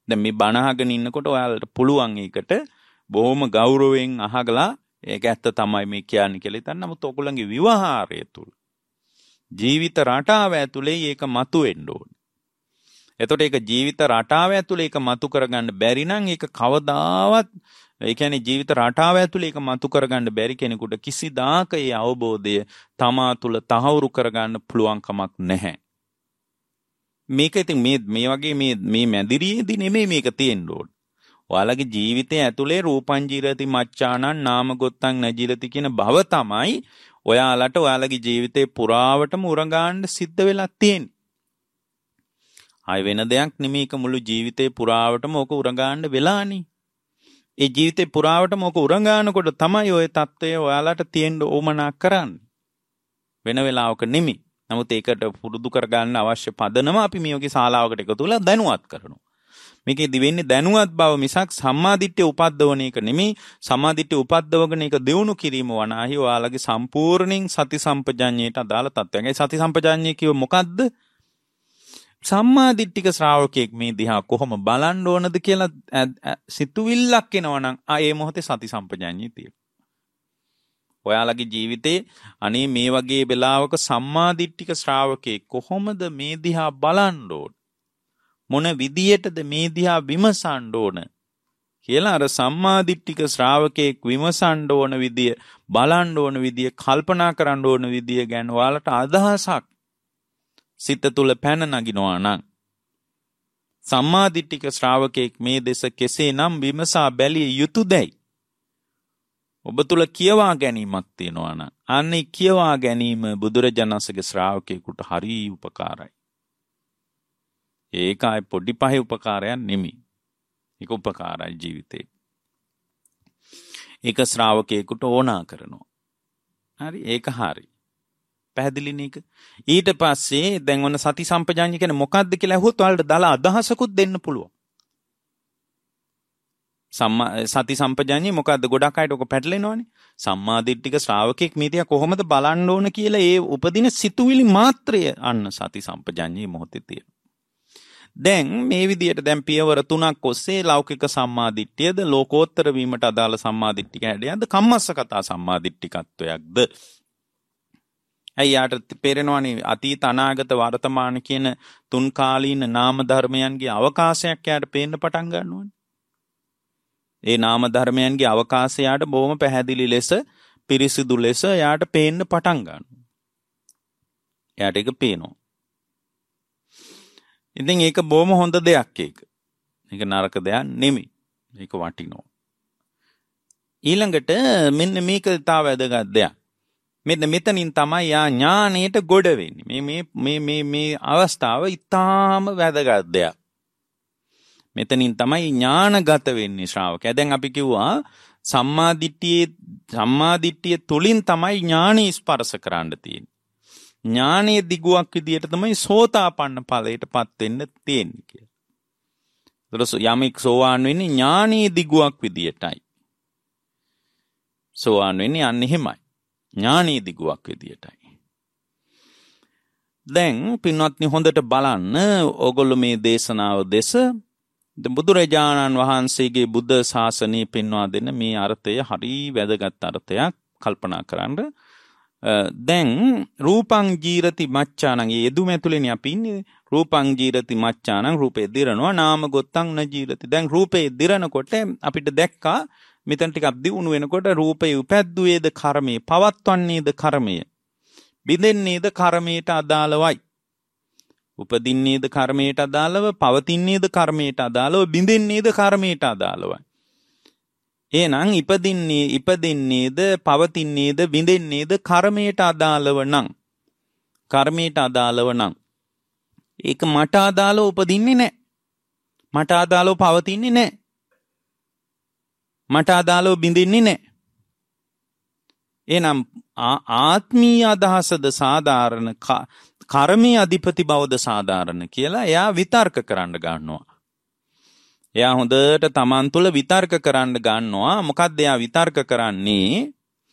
දැන් මේ බණ අහගෙන ඉන්නකොට ඔයාලට පුළුවන් ඒකට බොහොම ගෞරවයෙන් අහගලා ඒක ඇත්ත තමයි මේ කියන්නේ කියලා හිතන්න. නමුත් ඔයගොල්ලන්ගේ විවහාරය තුල ජීවිත රටාව ඇතුලේ ඒක මතුවෙන්න ඕනේ. එතකොට ඒක ජීවිත රටාව ඇතුලේ ඒක මතු කරගන්න බැරි නම් ඒක කවදාවත් ඒ කියන්නේ ජීවිත රටාව ඇතුලේ ඒක මතු කරගන්න බැරි කෙනෙකුට කිසිදාක ඒ අවබෝධය තමා තුල තහවුරු කරගන්න පුළුවන් කමක් නැහැ. මේක ඉතින් මේ මේ වගේ මේ මේ මැදිරියේදී නෙමෙයි මේක තියෙන්න ඕනේ. ඔයාලගේ ජීවිතය ඇතුලේ රූපං ජීරති මච්ඡානං නාම ගොත්තං නජිරති කියන භව තමයි ඔයාලට ඔයාලගේ ජීවිතේ පුරාවටම උරගාන්න සිද්ධ වෙලා තියෙන්නේ. ආය වෙන දෙයක් නෙමෙයි. ඒක මුළු ජීවිතේ පුරාවටම ඕක උරගාන්න වෙලානේ. ඒ ජීවිතේ පුරාවටම ඕක උරගානකොට තමයි ওই தত্ত্বය ඔයාලට තියෙන්න ඕමනා කරන්නේ. වෙන වෙලාවක නෙමෙයි. නමුත් ඒකට පුරුදු කරගන්න අවශ්‍ය පදනම අපි මේ වගේ ශාලාවකට එකතු වෙලා දැනුවත් කරනවා. මේකෙදි වෙන්නේ දැනුවත් බව මිසක් සම්මාදිට්ඨිය උපද්දවන එක නෙමෙයි. සම්මාදිට්ඨිය උපද්දවගෙන ඒක දියුණු කිරීම වනාහි ඔයාලගේ සම්පූර්ණින් සති සම්පජාඤ්ඤයට අදාළ තත්ත්වයක්. ඒ සති සම්පජාඤ්ඤය කිව්ව මොකද්ද? සම්මාදිට්ඨික ශ්‍රාවකයෙක් මේ දිහා කොහොම බලන්න ඕනද කියලා සිතුවිල්ලක් එනවා නම් ආ ඒ මොහොතේ සති සම්පජාඤ්ඤය තියෙනවා. ඔයාලගේ ජීවිතේ අනේ මේ වගේ වෙලාවක සම්මාදිට්ඨික ශ්‍රාවකයෙක් කොහොමද මේ දිහා බලන්න ඕන? මොන විදියටද මේ දිහා විමසන්න ඕන කියලා අර සම්මාදිට්ඨික ශ්‍රාවකයෙක් විමසන්න ඕන විදිය, බලන්න ඕන විදිය, කල්පනා කරන්න ඕන විදිය ගැන ඔයාලට අදහසක් සිත තුළ පැන නගිනවා නම් සම්මාදිට්ඨික ශ්‍රාවකයෙක් මේ දෙස කෙසේනම් විමසා බැලිය යුතුයදයි ඔබ තුළ කියවා ගැනීමක් තියෙනවා නම් අන්නේ කියවා ගැනීම බුදුරජාණන්සේගේ ශ්‍රාවකයෙකුට හරි උපකාරයි. ඒකයි පොඩි පහේ උපකාරයක් නෙමෙයි. ඒක උපකාරයි ජීවිතේ. ඒක ශ්‍රාවකයෙකුට ඕනා කරනවා. හරි ඒක හරි. පැහැදිලි නේක. ඊට පස්සේ දැන් ඔන්න සති සම්පජාඤ්ඤය කියන්නේ මොකක්ද කියලා අහුවොත් ඔයාලට දාලා අදහසකුත් දෙන්න පුළුවන්. සම්මා සති සම්පජාඤ්ඤය මොකද්ද? ගොඩක් අයට ඔක පැටලෙනවනේ. සම්මාදිට්ඨික ශ්‍රාවකෙක් මේතිය කොහොමද බලන්න ඕන කියලා ඒ උපදින සිතුවිලි මාත්‍රය අන්න සති සම්පජාඤ්ඤයේ මොහොතේ තියෙනවා. දැන් මේ විදියට දැන් පියවර තුනක් ඔස්සේ ලෞකික සම්මාදිට්ඨියද ලෝකෝත්තර වීමට අදාළ සම්මාදිට්ඨික හැඩයක්ද කම්මස්සකතා සම්මාදිට්ඨිකත්වයක්ද? අයියාට පේරෙනවනේ අතීත අනාගත වර්තමාන කියන තුන් කාලීන නාම ධර්මයන්ගේ අවකාශයක් යාට පේන්න පටන් ගන්නවනේ. ඒ නාම ධර්මයන්ගේ අවකාශයට බොහොම පැහැදිලි ලෙස පිරිසිදු ලෙස යාට පේන්න පටන් ගන්නවා. යාට ඒක පේනවා. ඉතින් ඒක බොහොම හොඳ දෙයක් ඒක. ඒක නරක දෙයක් නෙමෙයි. ඒක වටිනවා. ඊළඟට මෙන්න මේක තා වැදගත් දෙයක්. මෙන්න මෙතනින් තමයි යා ඥාණයට ගොඩ වෙන්නේ. මේ මේ මේ මේ මේ අවස්ථාව ඊටාම වැදගත් දෙයක්. මෙතනින් තමයි ඥානගත වෙන්නේ ශ්‍රාවකයා. දැන් අපි කිව්වා සම්මාදිට්ඨියේ සම්මාදිට්ඨිය තුලින් තමයි ඥානෙ ස්පර්ශ කරන්න තියෙන්නේ. ඥානයේ දිගුවක් විදියට තමයි සෝතාපන්න ඵලයටපත් වෙන්න තියෙන්නේ කියලා. ඒතර යමික් සෝවාන් වෙන්නේ ඥානයේ දිගුවක් විදියටයි. සෝවාන් වෙන්නේ අන්න එහෙමයි. ඥානයේ දිගුවක් විදියටයි. දැන් පින්වත්නි හොඳට බලන්න ඕගොල්ලෝ මේ දේශනාව දෙස බුදුරජාණන් වහන්සේගේ බුද්ධ ශාසනය පෙන්වා දෙන මේ අර්ථය හරි වැදගත් අර්ථයක් කල්පනා කරන්න. දැන් රූපං ජීරති මච්ඡානං යෙදුම ඇතුළේනේ අපි ඉන්නේ. රූපං ජීරති මච්ඡානං රූපේ දිරනවා නාම ගොත්තං න ජීරති. දැන් රූපේ දිරනකොට අපිට දැක්කා මෙතන ටිකක් දියුණු වෙනකොට රූපේ උපැද්දුවේද කර්මයේ පවත්වන්නේද කර්මය බිඳෙන්නේද කර්මයට අදාළවයි. උපදින්නේද කර්මයට අදාළව, පවතින්නේද කර්මයට අදාළව, බිඳෙන්නේද කර්මයට අදාළවයි. එහෙනම් ඉපදින්නේ ඉපදින්නේද පවතින්නේද බිඳෙන්නේද කර්මයට අදාළව නම් කර්මයට අදාළව නම් ඒක මට අදාළව උපදින්නේ නැහැ. මට අදාළව පවතින්නේ නැහැ. මට අදාළව බිඳින්නේ නැහැ. එහෙනම් ආත්මීය අදහසද සාධාරණ කර්මයේ අධිපති බවද සාධාරණ කියලා එයා විතර්ක කරන්න ගන්නවා. එයා හොඳට තමන් තුළ විතර්ක කරන්න ගන්නවා. මොකක්ද එයා විතර්ක කරන්නේ?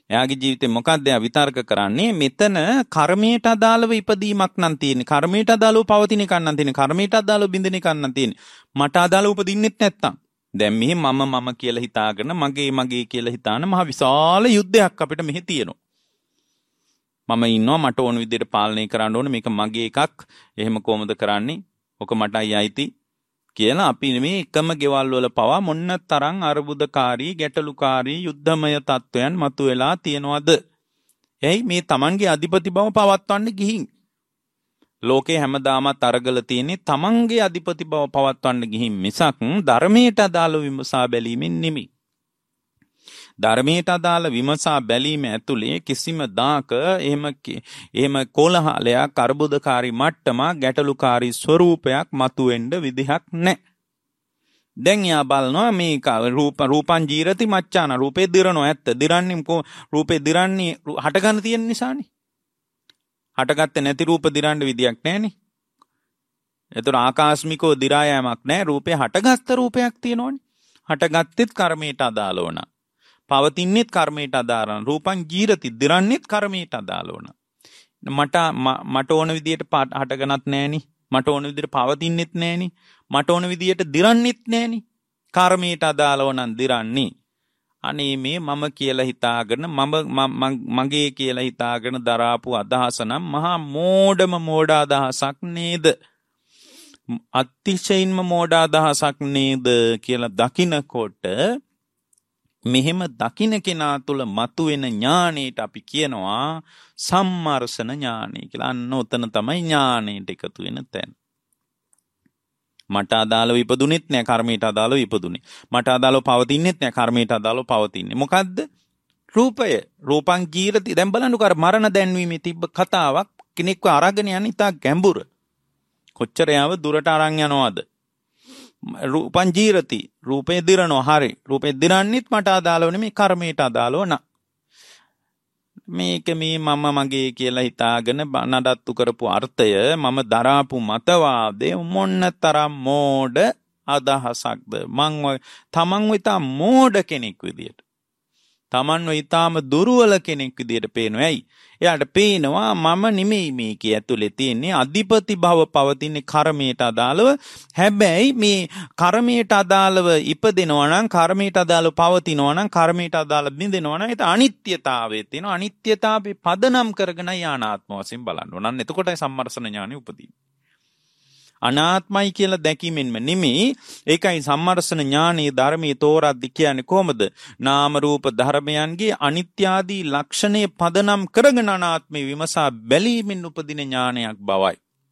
එයාගේ ජීවිතේ මොකක්ද එයා විතර්ක කරන්නේ? මෙතන කර්මයට අදාළව ඉපදීමක් නම් තියෙන්නේ. කර්මයට අදාළව පවතින එකක් නම් තියෙන්නේ. කර්මයට අදාළව බින්දින එකක් නම් තියෙන්නේ. මට අදාළව උපදින්නෙත් නැත්තම්. දැන් මෙහි මම මම කියලා හිතාගෙන මගේ මගේ කියලා හිතාන මහ විශාල යුද්ධයක් අපිට මෙහි තියෙනවා. මම ඉන්නවා මට ඕන විදිහට පාලනය කරන්න ඕනේ. මේක මගේ එකක්. එහෙම කොහොමද කරන්නේ? ඔක මටයි අයිති කියලා අපි මේ එකම ගෙවල් වල පවා මොන්න තරම් අරුබුදකාරී ගැටලුකාරී යුද්ධමය තත්වයන් මතුවලා තියෙනවද? එයි මේ Tamanගේ අධිපති බව පවත්වන්න ගිහින් ලෝකේ හැමදාමත් අරගල තියෙන්නේ Tamanගේ අධිපති බව පවත්වන්න ගිහින් මිසක් ධර්මයට අදාළ විමසා බැලීමෙන් නෙමෙයි. ධර්මයට අදාළ විමසා බැලීම ඇතුලේ කිසිම දාක එහෙම එහෙම කොලහලයක් අරුබුදකාරී මට්ටමක් ගැටලුකාරී ස්වරූපයක් මතුවෙන්න විදිහක් නැහැ. දැන් යා බලනවා මේ රූප රූපං ජීරති මච්චාන රූපේ දිරනවා ඇත්ත. දිරන්නේ කො රූපේ දිරන්නේ හටගන්න තියෙන නිසානේ. හටගත්තේ නැති රූප දිරන්න විදියක් නැහැනේ. ඒතර ආකාශමිකව දිරා යෑමක් නැහැ. රූපේ හටගත්ත රූපයක් තියෙනවනේ. හටගත්තෙත් කර්මයට අදාළව නා. පවතින්නෙත් කර්මයට අදාළව. රූපං ජීරති දිරන්නෙත් කර්මයට අදාළව නා. මට මට ඕන විදියට හටගනත් නැහෙනි. මට ඕන විදියට පවතින්නෙත් නැහෙනි. මට ඕන විදියට දිරන්නෙත් නැහෙනි. කර්මයට අදාළව නම් දිරන්නේ. අනේ මේ මම කියලා හිතාගෙන මම මගේ කියලා හිතාගෙන දරාපු අදහස නම් මහා මෝඩම මෝඩ අදහසක් නේද? අතිශයින්ම මෝඩ අදහසක් නේද කියලා දකිනකොට මෙහෙම දකින කෙනා තුළ මතුවෙන ඥාණයට අපි කියනවා සම්මර්ෂණ ඥාණය කියලා. අන්න උතන තමයි ඥාණයට එකතු වෙන තැන. මට අදාළව ඉපදුනෙත් නෑ කර්මයට අදාළව ඉපදුනේ. මට අදාළව පවතින්නෙත් නෑ කර්මයට අදාළව පවතින්නේ. මොකද්ද? රූපය. රූපං ජීරති. දැන් බලන්නකෝ අර මරණ දැන්වීමේ තිබ්බ කතාවක් කෙනෙක්ව අරගෙන යන ඉතා ගැඹුර. කොච්චර යාව දුරට අරන් යනවද? රූපං ජීරති. රූපේ දිරනවා. හරි. රූපේ දිරන්නෙත් මට අදාළව නෙමෙයි කර්මයට අදාළව නා. මේක මේ මම මගේ කියලා හිතාගෙන නඩත්තු කරපු අර්ථය මම දරාපු මතවාදේ මොන්න තරම් මෝඩ අදහසක්ද? මං තමන්ව ඉතා මෝඩ කෙනෙක් විදියට තමන්ව ඉතාම දුර්වල කෙනෙක් විදියට පේනවා. ඇයි? එයාට පේනවා මම නෙමෙයි මේක ඇතුලේ තියෙන්නේ අධිපති භව පවතින්නේ කර්මයට අදාළව. හැබැයි මේ කර්මයට අදාළව ඉපදෙනවා නම් කර්මයට අදාළව පවතිනවා නම් කර්මයට අදාළව බිඳෙනවා නම් ඒක අනිත්‍යතාවයේ තියෙනවා. අනිත්‍යතාවේ පදනම් කරගෙන යානාත්ම වශයෙන් බලන්න ඕන. නම් එතකොටයි සම්මර්ෂණ ඥානෙ උපදින්නේ. අනාත්මයි කියලා දැකීමෙන්ම නෙමෙයි. ඒකයි සම්මර්ෂණ ඥානයේ ධර්මයේ තෝරද්දි කියන්නේ කොහොමද? නාම රූප ධර්මයන්ගේ අනිත්‍ය ආදී ලක්ෂණය පදනම් කරගෙන අනාත්මේ විමසා බැලීමෙන් උපදින ඥානයක් බවයි.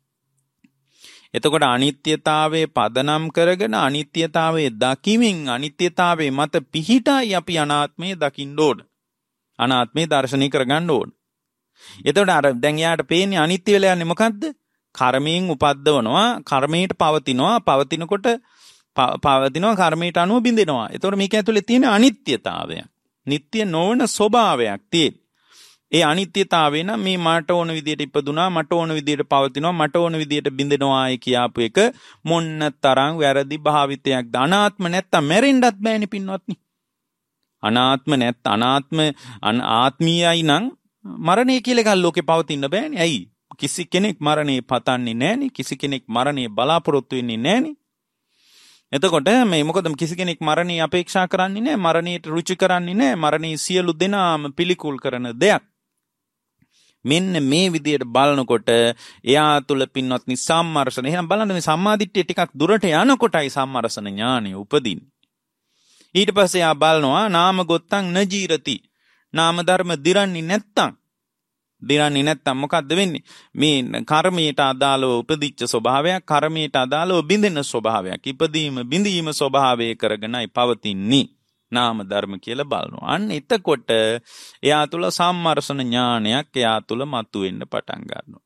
එතකොට අනිත්‍යතාවයේ පදනම් කරගෙන අනිත්‍යතාවයේ දකිමින් අනිත්‍යතාවයේ මත පිහිටයි අපි අනාත්මය දකින්න ඕන. අනාත්මේ දර්ශනය කරගන්න ඕන. එතකොට අර දැන් යාට පේන්නේ අනිත්‍ය වෙලා යන්නේ මොකද්ද? කර්මයෙන් උපද්දවනවා, කර්මයට පවතිනවා, පවතිනකොට පවතිනවා කර්මයට අනුව බිඳෙනවා. ඒතකොට මේක ඇතුලේ තියෙන අනිත්‍යතාවය. නිට්ටය නොවන ස්වභාවයක් තියෙන. ඒ අනිත්‍යතාවය නම් මේ මට ඕන විදියට ඉපදුනා, මට ඕන විදියට පවතිනවා, මට ඕන විදියට බිඳෙනවායි කියාපු එක මොන්න තරම් වැරදි භාවිතයක්ද? අනාත්ම නැත්තම් මැරෙන්නත් බෑනේ පින්වත්නි. අනාත්ම නැත් අනාත්ම ආත්මීයයි නම් මරණය කියලා එකක් ලෝකේ පවතින්න බෑනේ. ඇයි? කිසි කෙනෙක් මරණේ පතන්නේ නැහනේ. කිසි කෙනෙක් මරණේ බලාපොරොත්තු වෙන්නේ නැහනේ. එතකොට මේ මොකද කිසි කෙනෙක් මරණේ අපේක්ෂා කරන්නේ නැහැ. මරණයට රුචි කරන්නේ නැහැ. මරණේ සියලු දෙනාම පිළිකුල් කරන දෙයක්. මෙන්න මේ විදියට බලනකොට එයා තුල පින්වත්නි සම්මර්ෂණ. එහෙනම් බලන්න මේ සම්මාදිට්ඨිය ටිකක් දුරට යනකොටයි සම්මර්ෂණ ඥානෙ උපදින්නේ. ඊට පස්සේ එයා බලනවා නාම ගොත්තං නජීරති. නාම ධර්ම දිරන්නේ නැත්තම් දිරන්නේ නැත්තම් මොකද්ද වෙන්නේ? මේ කර්මයට අදාළව උපදිච්ච ස්වභාවයක්, කර්මයට අදාළව බිඳෙන ස්වභාවයක්, ඉපදීම බිඳීම ස්වභාවය කරගෙනයි පවතින්නේ. නාම ධර්ම කියලා බලනවා. අන්න එතකොට එයා තුල සම්මර්ෂණ ඥානයක් එයා තුල මතුවෙන්න පටන් ගන්නවා.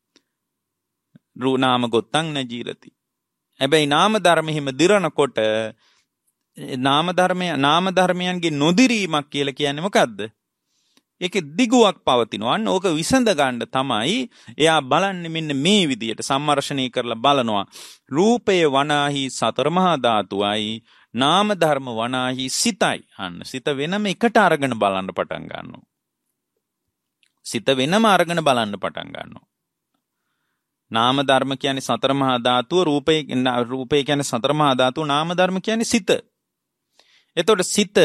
රූ නාම ගොත්තං නජීරති. හැබැයි නාම ධර්ම හිම දිරනකොට නාම ධර්මය නාම ධර්මයන්ගේ නොදිරීමක් කියලා කියන්නේ මොකද්ද? ඒකේ දිගුවක් පවතිනවා. අන්න ඕක විසඳ ගන්න තමයි එයා බලන්නේ මෙන්න මේ විදියට සම්මර්ෂණය කරලා බලනවා. රූපය වනාහි සතර මහා ධාතුවයි, නාම ධර්ම වනාහි සිතයි. අන්න සිත වෙනම එකට අරගෙන බලන්න පටන් ගන්නවා. සිත වෙනම අරගෙන බලන්න පටන් ගන්නවා. නාම ධර්ම කියන්නේ සතර මහා ධාතුව, රූපේ රූපේ කියන්නේ සතර මහා ධාතුව, නාම ධර්ම කියන්නේ සිත. එතකොට සිත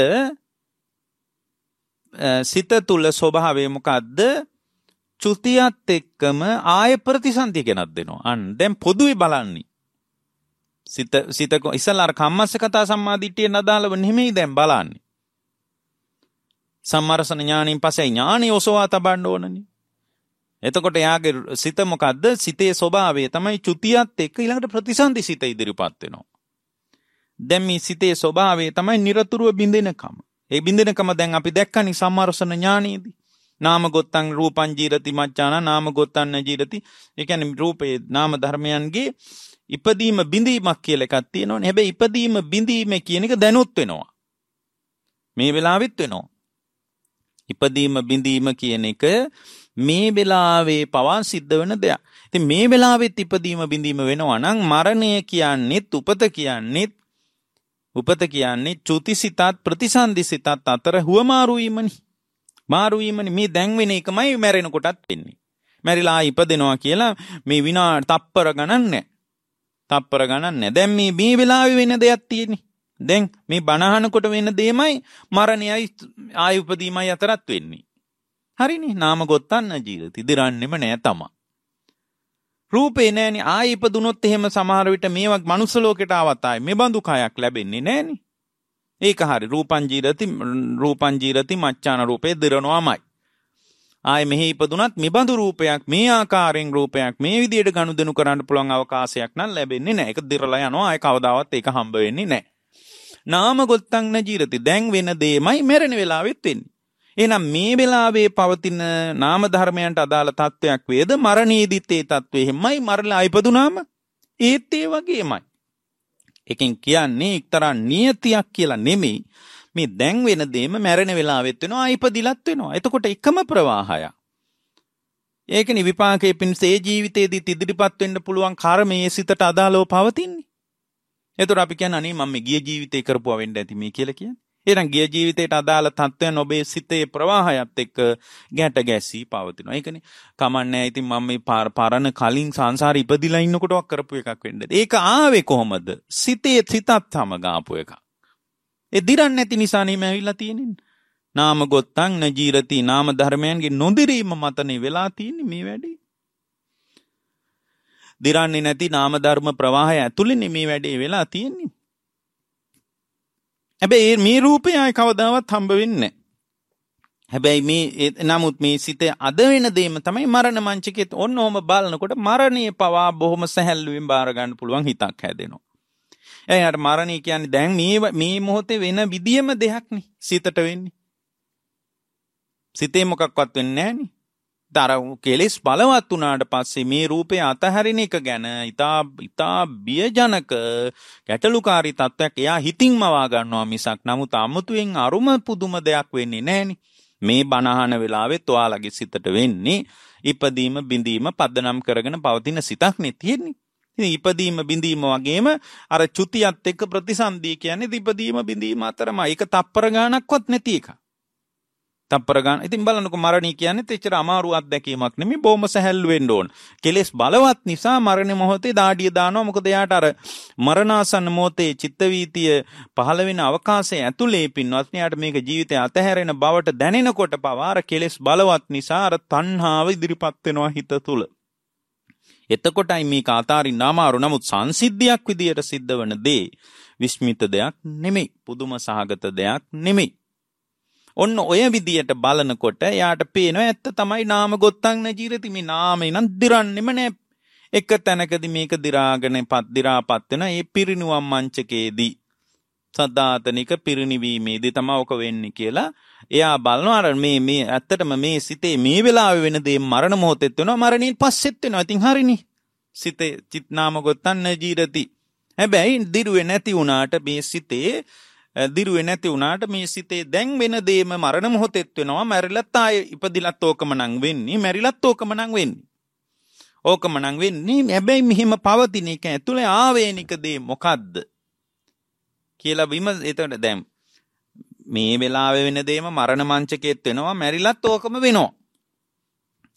සිත තුල ස්වභාවය මොකද්ද? චුතියත් එක්කම ආය ප්‍රතිසන්දිය ගෙනත් දෙනවා. අන්න දැන් පොදුවේ බලන්නේ. සිත සිත ඉස්සලා අර කම්මස්සකතා සම්මාදිට්ඨිය නදාලව නෙමෙයි දැන් බලන්නේ. සම්මරසන ඥාණයෙන් පස්සේ ඥාණය ඔසවා තබන්න ඕනනේ. එතකොට යාගේ සිත මොකද්ද? සිතේ ස්වභාවය තමයි චුතියත් එක්ක ඊළඟට ප්‍රතිසන්දි සිත ඉදිරිපත් වෙනවා. දැන් මේ සිතේ ස්වභාවය තමයි නිරතුරුව බින්දෙනකම. ඒ බින්දෙනකම දැන් අපි දැක්කනේ සම්මරසන ඥාණයේදී. නාම ගොත්තං රූපං ජීරති මච්ඡාන නාම ගොත්තං ජීරති. ඒ කියන්නේ රූපේ නාම ධර්මයන්ගේ ඉපදීම බිඳීමක් කියලා එකක් තියෙනවනේ. හැබැයි ඉපදීම බිඳීම කියන එක දැනුත් වෙනවා. මේ වෙලාවෙත් වෙනවා. ඉපදීම බිඳීම කියන එක මේ වෙලාවේ පවා සිද්ධ වෙන දෙයක්. ඉතින් මේ වෙලාවෙත් ඉපදීම බිඳීම වෙනවා නම් මරණය කියන්නේත් උපත කියන්නේත් උපත කියන්නේ චුතිසිතත් ප්‍රතිසන්දිසිතත් අතර හුවමාරු වීමනේ. මාරු වීමනේ. මේ දැන් වෙන එකමයි මැරෙන කොටත් වෙන්නේ. මැරිලා ඉපදෙනවා කියලා මේ විනා තප්පර ගණන් නැහැ. තප්පර ගණන් නැහැ. දැන් මේ මේ වෙලාවේ වෙන දෙයක් තියෙන්නේ. දැන් මේ බණහනකොට වෙන දෙයමයි මරණයයි ආය උපදීමයි අතරත් වෙන්නේ. හරිනේ. නාම ගොත්තන්න ජීවිත ඉදිරන්නෙම නෑ තමයි. රූපේ නෑනේ. ආය ඉපදුනොත් එහෙම සමහර විට මේවක් මනුස්ස ලෝකෙට ආවත් ආයි මේ බඳු කයක් ලැබෙන්නේ නෑනේ. ඒක හරි. රූපං ජීරති රූපං ජීරති මච්ඡාන රූපේ දිරනවාමයි. ආයි මෙහි ඉපදුනත් මේ බඳු රූපයක් මේ ආකාරයෙන් රූපයක් මේ විදියට ගනුදෙනු කරන්න පුළුවන් අවකාශයක් නම් ලැබෙන්නේ නෑ. ඒක දිරලා යනවා. ආයි කවදාවත් ඒක හම්බ වෙන්නේ නෑ. නාම ගොත්තං නජීරති. දැන් වෙන දෙයමයි මැරෙන වෙලාවෙත් වෙන්නේ. එහෙනම් මේ වෙලාවේ පවතින නාම ධර්මයන්ට අදාළ තත්වයක් වේද මරණයේදීත් ඒ තත්වෙ එහෙමයි මරලා ඉපදුනාම ඒත් ඒ වගේමයි. එකෙන් කියන්නේ එක්තරා නියතියක් කියලා නෙමෙයි. මේ දැන් වෙන දෙයම මැරෙන වෙලාවෙත් වෙනවා ඉපදිලත් වෙනවා. එතකොට එකම ප්‍රවාහයක්. ඒකනේ විපාකයේ පිණිස ඒ ජීවිතේදී ඉදිරිපත් වෙන්න පුළුවන් කර්මයේ සිතට අදාළව පවතින්නේ. එතකොට අපි කියන්නේ අනේ මම මේ ගිය ජීවිතේ කරපුවා වෙන්න ඇති මේ කියලා කියන්නේ. එහෙනම් ගිය ජීවිතේට අදාළ තත්ත්වයන් ඔබේ සිතේ ප්‍රවාහයත් එක්ක ගැට ගැසී පවතිනවා. ඒකනේ කමන්නේ. ඉතින් මම මේ පරණ කලින් සංසාරේ ඉපදිලා ඉන්නකොට කරපු එකක් වෙන්න. ඒක ආවේ කොහොමද? සිතේ සිතත් සමග ආපු එකක්. ඒ දිරන්නේ නැති නිසා නේ මැවිලා තියෙන්නේ. නාම ගොත්තං නජීරති. නාම ධර්මයන්ගේ නොදිරීම මතනේ වෙලා තියෙන්නේ මේ වැඩේ. දිරන්නේ නැති නාම ධර්ම ප්‍රවාහය ඇතුළේ මේ වැඩේ වෙලා තියෙන්නේ. හැබැයි මේ රූපය ආයි කවදාවත් හම්බ වෙන්නේ නැහැ. හැබැයි මේ නමුත් මේ සිතේ අද වෙන දෙයම තමයි මරණ මංචකෙත් ඔන්න ඔහම බලනකොට මරණය පවා බොහොම සැහැල්ලුවෙන් බාර ගන්න පුළුවන් හිතක් හැදෙනවා. එයි අර මරණය කියන්නේ දැන් මේ මේ මොහොතේ වෙන විදියම දෙයක් නේ සිතට වෙන්නේ. සිතේ මොකක්වත් වෙන්නේ නැහනේ. දර කෙලෙස් බලවත් වුණාට පස්සේ මේ රූපය අතහැරින එක ගැන ඉතා ඉතා බියජනක ගැටලුකාරී තත්ත්වයක් එයා හිතින්ම වා ගන්නවා මිසක් නමුත් අමුතුවෙන් අරුම පුදුම දෙයක් වෙන්නේ නැහනේ. මේ බණහන වෙලාවෙත් ඔයාලගේ සිතට වෙන්නේ ඉපදීම බිඳීම පදනම් කරගෙන පවතින සිතක් නේ තියෙන්නේ. ඉතින් ඉපදීම බිඳීම වගේම අර චුතියත් එක්ක ප්‍රතිසන්දිය කියන්නේ ඉපදීම බිඳීම අතරම ඒක තප්පර ගානක්වත් නැති එකක්. තප්පර ගාන. ඉතින් බලන්නකො මරණය කියන්නේ එච්චර අමාරු අත්දැකීමක් නෙමෙයි. බොහොම සැහැල්ලු වෙන්න ඕන. කෙලෙස් බලවත් නිසා මරණ මොහොතේ දාඩිය දානවා. මොකද එයාට අර මරණාසන්න මොහොතේ චිත්ත වීතිය පහළ වෙන අවකාශය ඇතුලේ පින්වත් එයාට මේක ජීවිතය අතහැරෙන බවට දැනෙනකොට පවා අර කෙලෙස් බලවත් නිසා අර තණ්හාව ඉදිරිපත් වෙනවා හිත තුල. එතකොටයි මේක අතාරින්න අමාරු. නමුත් සංසිද්ධියක් විදියට සිද්ධ වෙන දේ විස්මිත දෙයක් නෙමෙයි. පුදුම සහගත දෙයක් නෙමෙයි. ඔන්න ඔය විදියට බලනකොට යාට පේනවා ඇත්ත තමයි නාම ගොත්තං නජීරති. මේ නාමේ නම් දිරන්නෙම නෑ. එක තැනකදී මේක දිරාගෙන පත් දිරාපත් වෙන ඒ පිරිනුවම් මංචකයේදී සදාතනික පිරිනිවීමේදී තමයි ඔක වෙන්නේ කියලා එයා බලනවා. අර මේ මේ ඇත්තටම මේ සිතේ මේ වෙලාවේ වෙන දේ මරණ මොහොතෙත් වෙනවා මරණයෙන් පස්සෙත් වෙනවා. ඉතින් හරිනේ. සිතේ චිත් නාම ගොත්තං නජීරති. හැබැයි දිරුවේ නැති වුණාට මේ සිතේ දිරුවේ නැති වුණාට මේ සිතේ දැන් වෙන දේම මරණ මොහොතෙත් වෙනවා. මැරිලත් ආයේ ඉපදිලත් ඕකම නම් වෙන්නේ. මැරිලත් ඕකම නම් වෙන්නේ. ඕකම නම් වෙන්නේ. හැබැයි මෙහිම පවතින එක ඇතුලේ ආවේනික දේ මොකද්ද කියලා විම එතකොට දැන් මේ වෙලාවේ වෙන දේම මරණ මංචකෙත් වෙනවා. මැරිලත් ඕකම වෙනවා.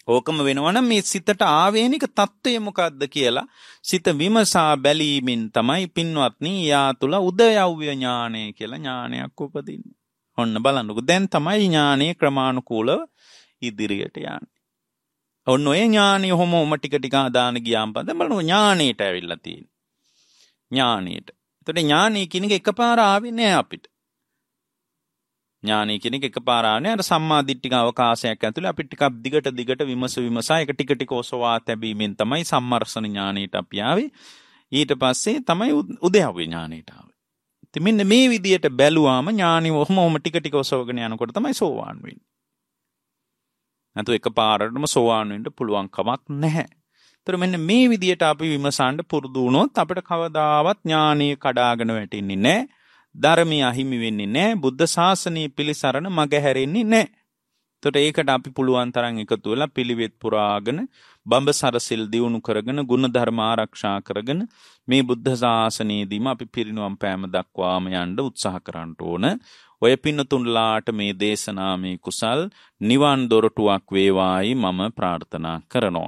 ඕකම වෙනවනම් මේ සිතට ආවේනික తত্ত্বය මොකක්ද කියලා සිත විමසා බැලීමෙන් තමයි පින්වත්නි යා තුල උදයව්‍ය ඥානය කියලා ඥානයක් උපදින්නේ. ඔන්න බලන්නකෝ දැන් තමයි ඥානයේ ක්‍රමානුකූලව ඉදිරියට යන්නේ. ඔන්න ඔය ඥානය හොමෝම ටික ටික ආදාන ගියාම පද බලන්න ඥානයට ඇවිල්ලා තියෙන්නේ. ඥානයට. එතකොට ඥානය කියන එක එකපාර ආවේ නෑ අපිට. ඥානය කියන එක එකපාර ආන්නේ අර සම්මා දිට්ඨික අවකාශයක් ඇතුලේ අපි ටිකක් දිගට දිගට විමස විමසා එක ටික ටික ඔසවා තැබීමෙන් තමයි සම්මර්ෂණ ඥානයට අපි ආවේ. ඊට පස්සේ තමයි උදයව්‍ය ඥානයට ආවේ. ඉතින් මෙන්න මේ විදියට බැලුවාම ඥානෙ ඔහොම ටික ටික ඔසවගෙන යනකොට තමයි සෝවාන් වෙන්නේ. නැතු එකපාරටම සෝවාන් වෙන්න පුළුවන් කමක් නැහැ. ඒතර මෙන්න මේ විදියට අපි විමසන්න පුරුදු වුණොත් අපිට කවදාවත් ඥානෙ කඩාගෙන වැටෙන්නේ නැහැ. ධර්මය අහිමි වෙන්නේ නැහැ. බුද්ධ ශාසනය පිළිසරණ මග හැරෙන්නේ නැහැ. එතකොට ඒකට අපි පුළුවන් තරම් එකතු වෙලා පිළිවෙත් පුරාගෙන බඹසර සිල් දියුණු කරගෙන ගුණ ධර්ම ආරක්ෂා කරගෙන මේ බුද්ධ ශාසනයේදීම අපි පිරිනුවම් පෑම දක්වාම යන්න උත්සාහ කරන්න ඕන. ඔය පින්නතුන්ලාට මේ දේශනාමේ කුසල් නිවන් දොරටුවක් වේවායි මම ප්‍රාර්ථනා කරනවා.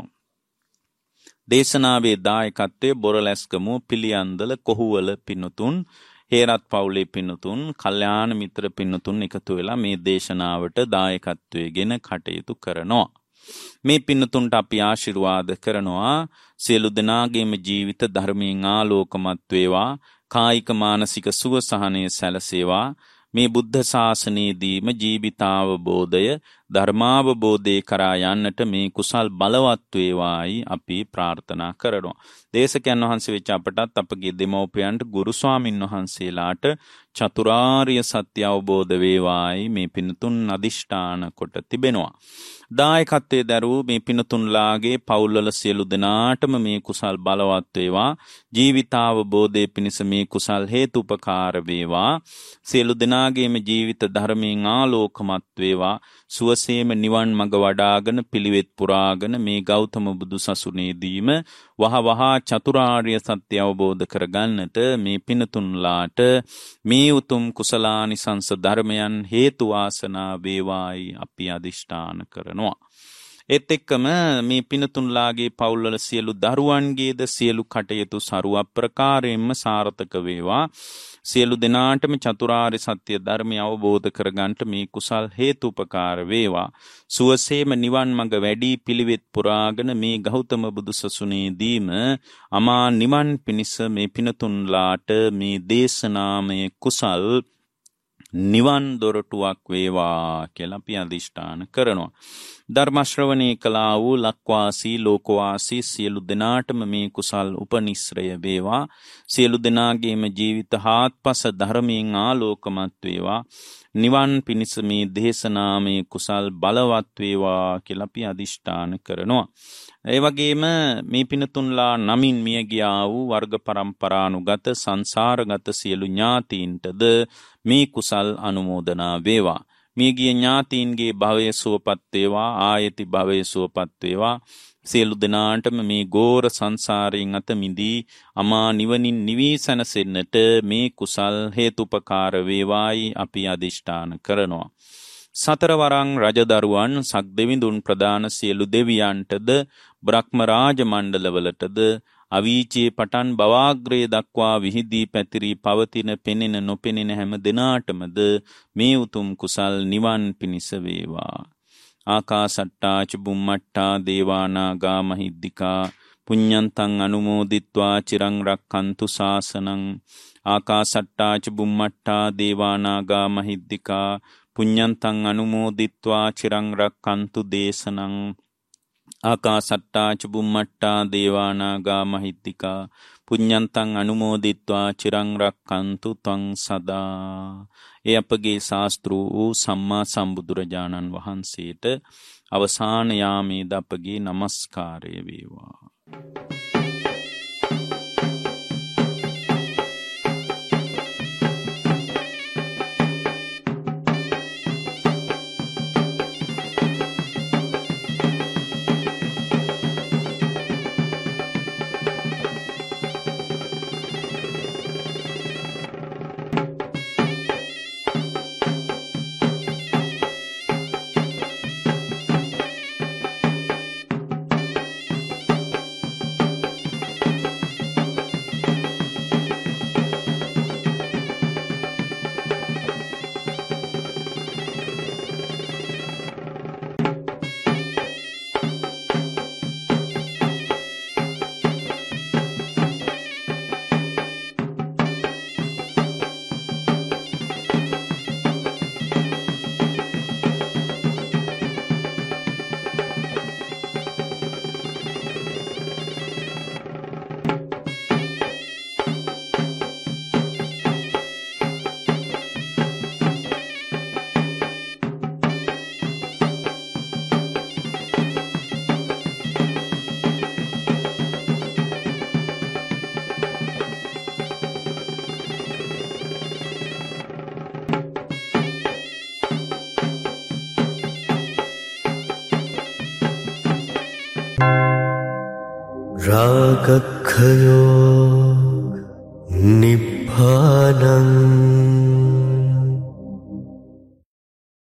දේශනාවේ දායකත්වයේ බොරලැස්කමුව පිළියන්දල කොහුවල පින්නතුන් හේරත් පවුලේ පින්නතුන් කල්යාණ මිත්‍ර පින්නතුන් එකතු වෙලා මේ දේශනාවට දායකත්වයේගෙන කටයුතු කරනවා. මේ පින්නතුන්ට අපි ආශිර්වාද කරනවා සියලු දෙනාගේම ජීවිත ධර්මයෙන් ආලෝකමත් වේවා, කායික මානසික සුව සහනය සැලසේවා. මේ බුද්ධ ශාසනයේදීම ජීවිතාවබෝධය ධර්මාවබෝධය කරා යන්නට මේ කුසල් බලවත් වේවායි අපි ප්‍රාර්ථනා කරනවා. දේශකයන් වහන්සේ වෙච්ච අපටත් අපගේ දෙමව්පියන්ට ගුරු ස්වාමින් වහන්සේලාට චතුරාර්ය සත්‍ය අවබෝධ වේවායි මේ පින්තුන් අදිෂ්ඨාන කොට තිබෙනවා. දායකත්වයේ දරූ මේ පින්තුන්ලාගේ පවුල්වල සියලු දෙනාටම මේ කුසල් බලවත් වේවා. ජීවිතාවබෝධයේ පිණිස මේ කුසල් හේතුපකාර වේවා. සියලු දෙනාගේම ජීවිත ධර්මයෙන් ආලෝකමත් වේවා. සුවසේම නිවන් මඟ වඩාගෙන පිළිවෙත් පුරාගෙන මේ ගෞතම බුදු සසුනේදීම වහ වහා චතුරාර්ය සත්‍ය අවබෝධ කරගන්නට මේ පින්තුන්ලාට මේ උතුම් කුසලානිසංස ධර්මයන් හේතු වාසනා වේවායි අපි අදිෂ්ඨාන කරනවා. ඒත් එක්කම මේ පින්තුන්ලාගේ පවුල්වල සියලු දරුවන්ගේද සියලු කටයුතු සරුව ප්‍රකාරයෙන්ම සාර්ථක වේවා. සියලු දෙනාටම චතුරාර්ය සත්‍ය ධර්මය අවබෝධ කරගන්නට මේ කුසල් හේතුපකාර වේවා. සුවසේම නිවන් මඟ වැඩි පිළිවෙත් පුරාගෙන මේ ගෞතම බුදු සසුනේදීම අමා නිවන් පිණිස මේ පින්තුන්ලාට මේ දේශනාමය කුසල් නිවන් දොරටුවක් වේවා කියලා අපි අදිෂ්ඨාන කරනවා. ධර්ම ශ්‍රවණේ කළා වූ ලක්වාසී ලෝකවාසී සියලු දෙනාටම මේ කුසල් උපනිශ්‍රය වේවා. සියලු දෙනාගේම ජීවිත හාත්පස ධර්මයෙන් ආලෝකමත් වේවා. නිවන් පිණිස මේ දේශනාමය කුසල් බලවත් වේවා කියලා අපි අදිෂ්ඨාන කරනවා. ඒ වගේම මේ පින්තුන්ලා නමින් මිය ගියා වූ වර්ග પરම්පරානුගත සංසාරගත සියලු ඥාතීන්ටද මේ කුසල් අනුමෝදනා වේවා. මියගිය ඥාතීන්ගේ භවය සුවපත් වේවා. ආයති භවය සුවපත් වේවා. සියලු දෙනාටම මේ ගෝර සංසාරයෙන් අත මිදී අමා නිවනින් නිවී සැනසෙන්නට මේ කුසල් හේතුපකාර වේවායි අපි අදිෂ්ඨාන කරනවා. සතරවරං රජදරුවන් සක්දෙවිඳුන් ප්‍රදාන සියලු දෙවියන්ටද බ්‍රහ්ම රාජ මණ්ඩලවලටද අවීචයේ පටන් බවාග්‍රේ දක්වා විහිදී පැතිරී පවතින පෙනෙන නොපෙනෙන හැම දෙනාටමද මේ උතුම් කුසල් නිවන් පිණිස වේවා. ආකාසට්ටා ච බුම්මට්ටා දේවානාගා මහිද්దికා පුඤ්ඤන්තං අනුමෝදිත්වා චිරං රක්ඛන්තු ශාසනං. ආකාසට්ටා ච බුම්මට්ටා දේවානාගා මහිද්దికා පුඤ්ඤන්තං අනුමෝදිත්වා චිරං රක්ඛන්තු දේශනං. ආකාසට්ටා ච බුම්මට්ටා දේවානාගා මහිද්దికා පුඤ්ඤන්තං අනුමෝදිත්වා චිරං රක්ඛන්තු ත්වං සදා. ඒ අපගේ ශාස්ත්‍රූ වූ සම්මා සම්බුදුරජාණන් වහන්සේට අවසාන යාමේද අපගේ নমස්කාරය වේවා. कक्षयो निब्बानम्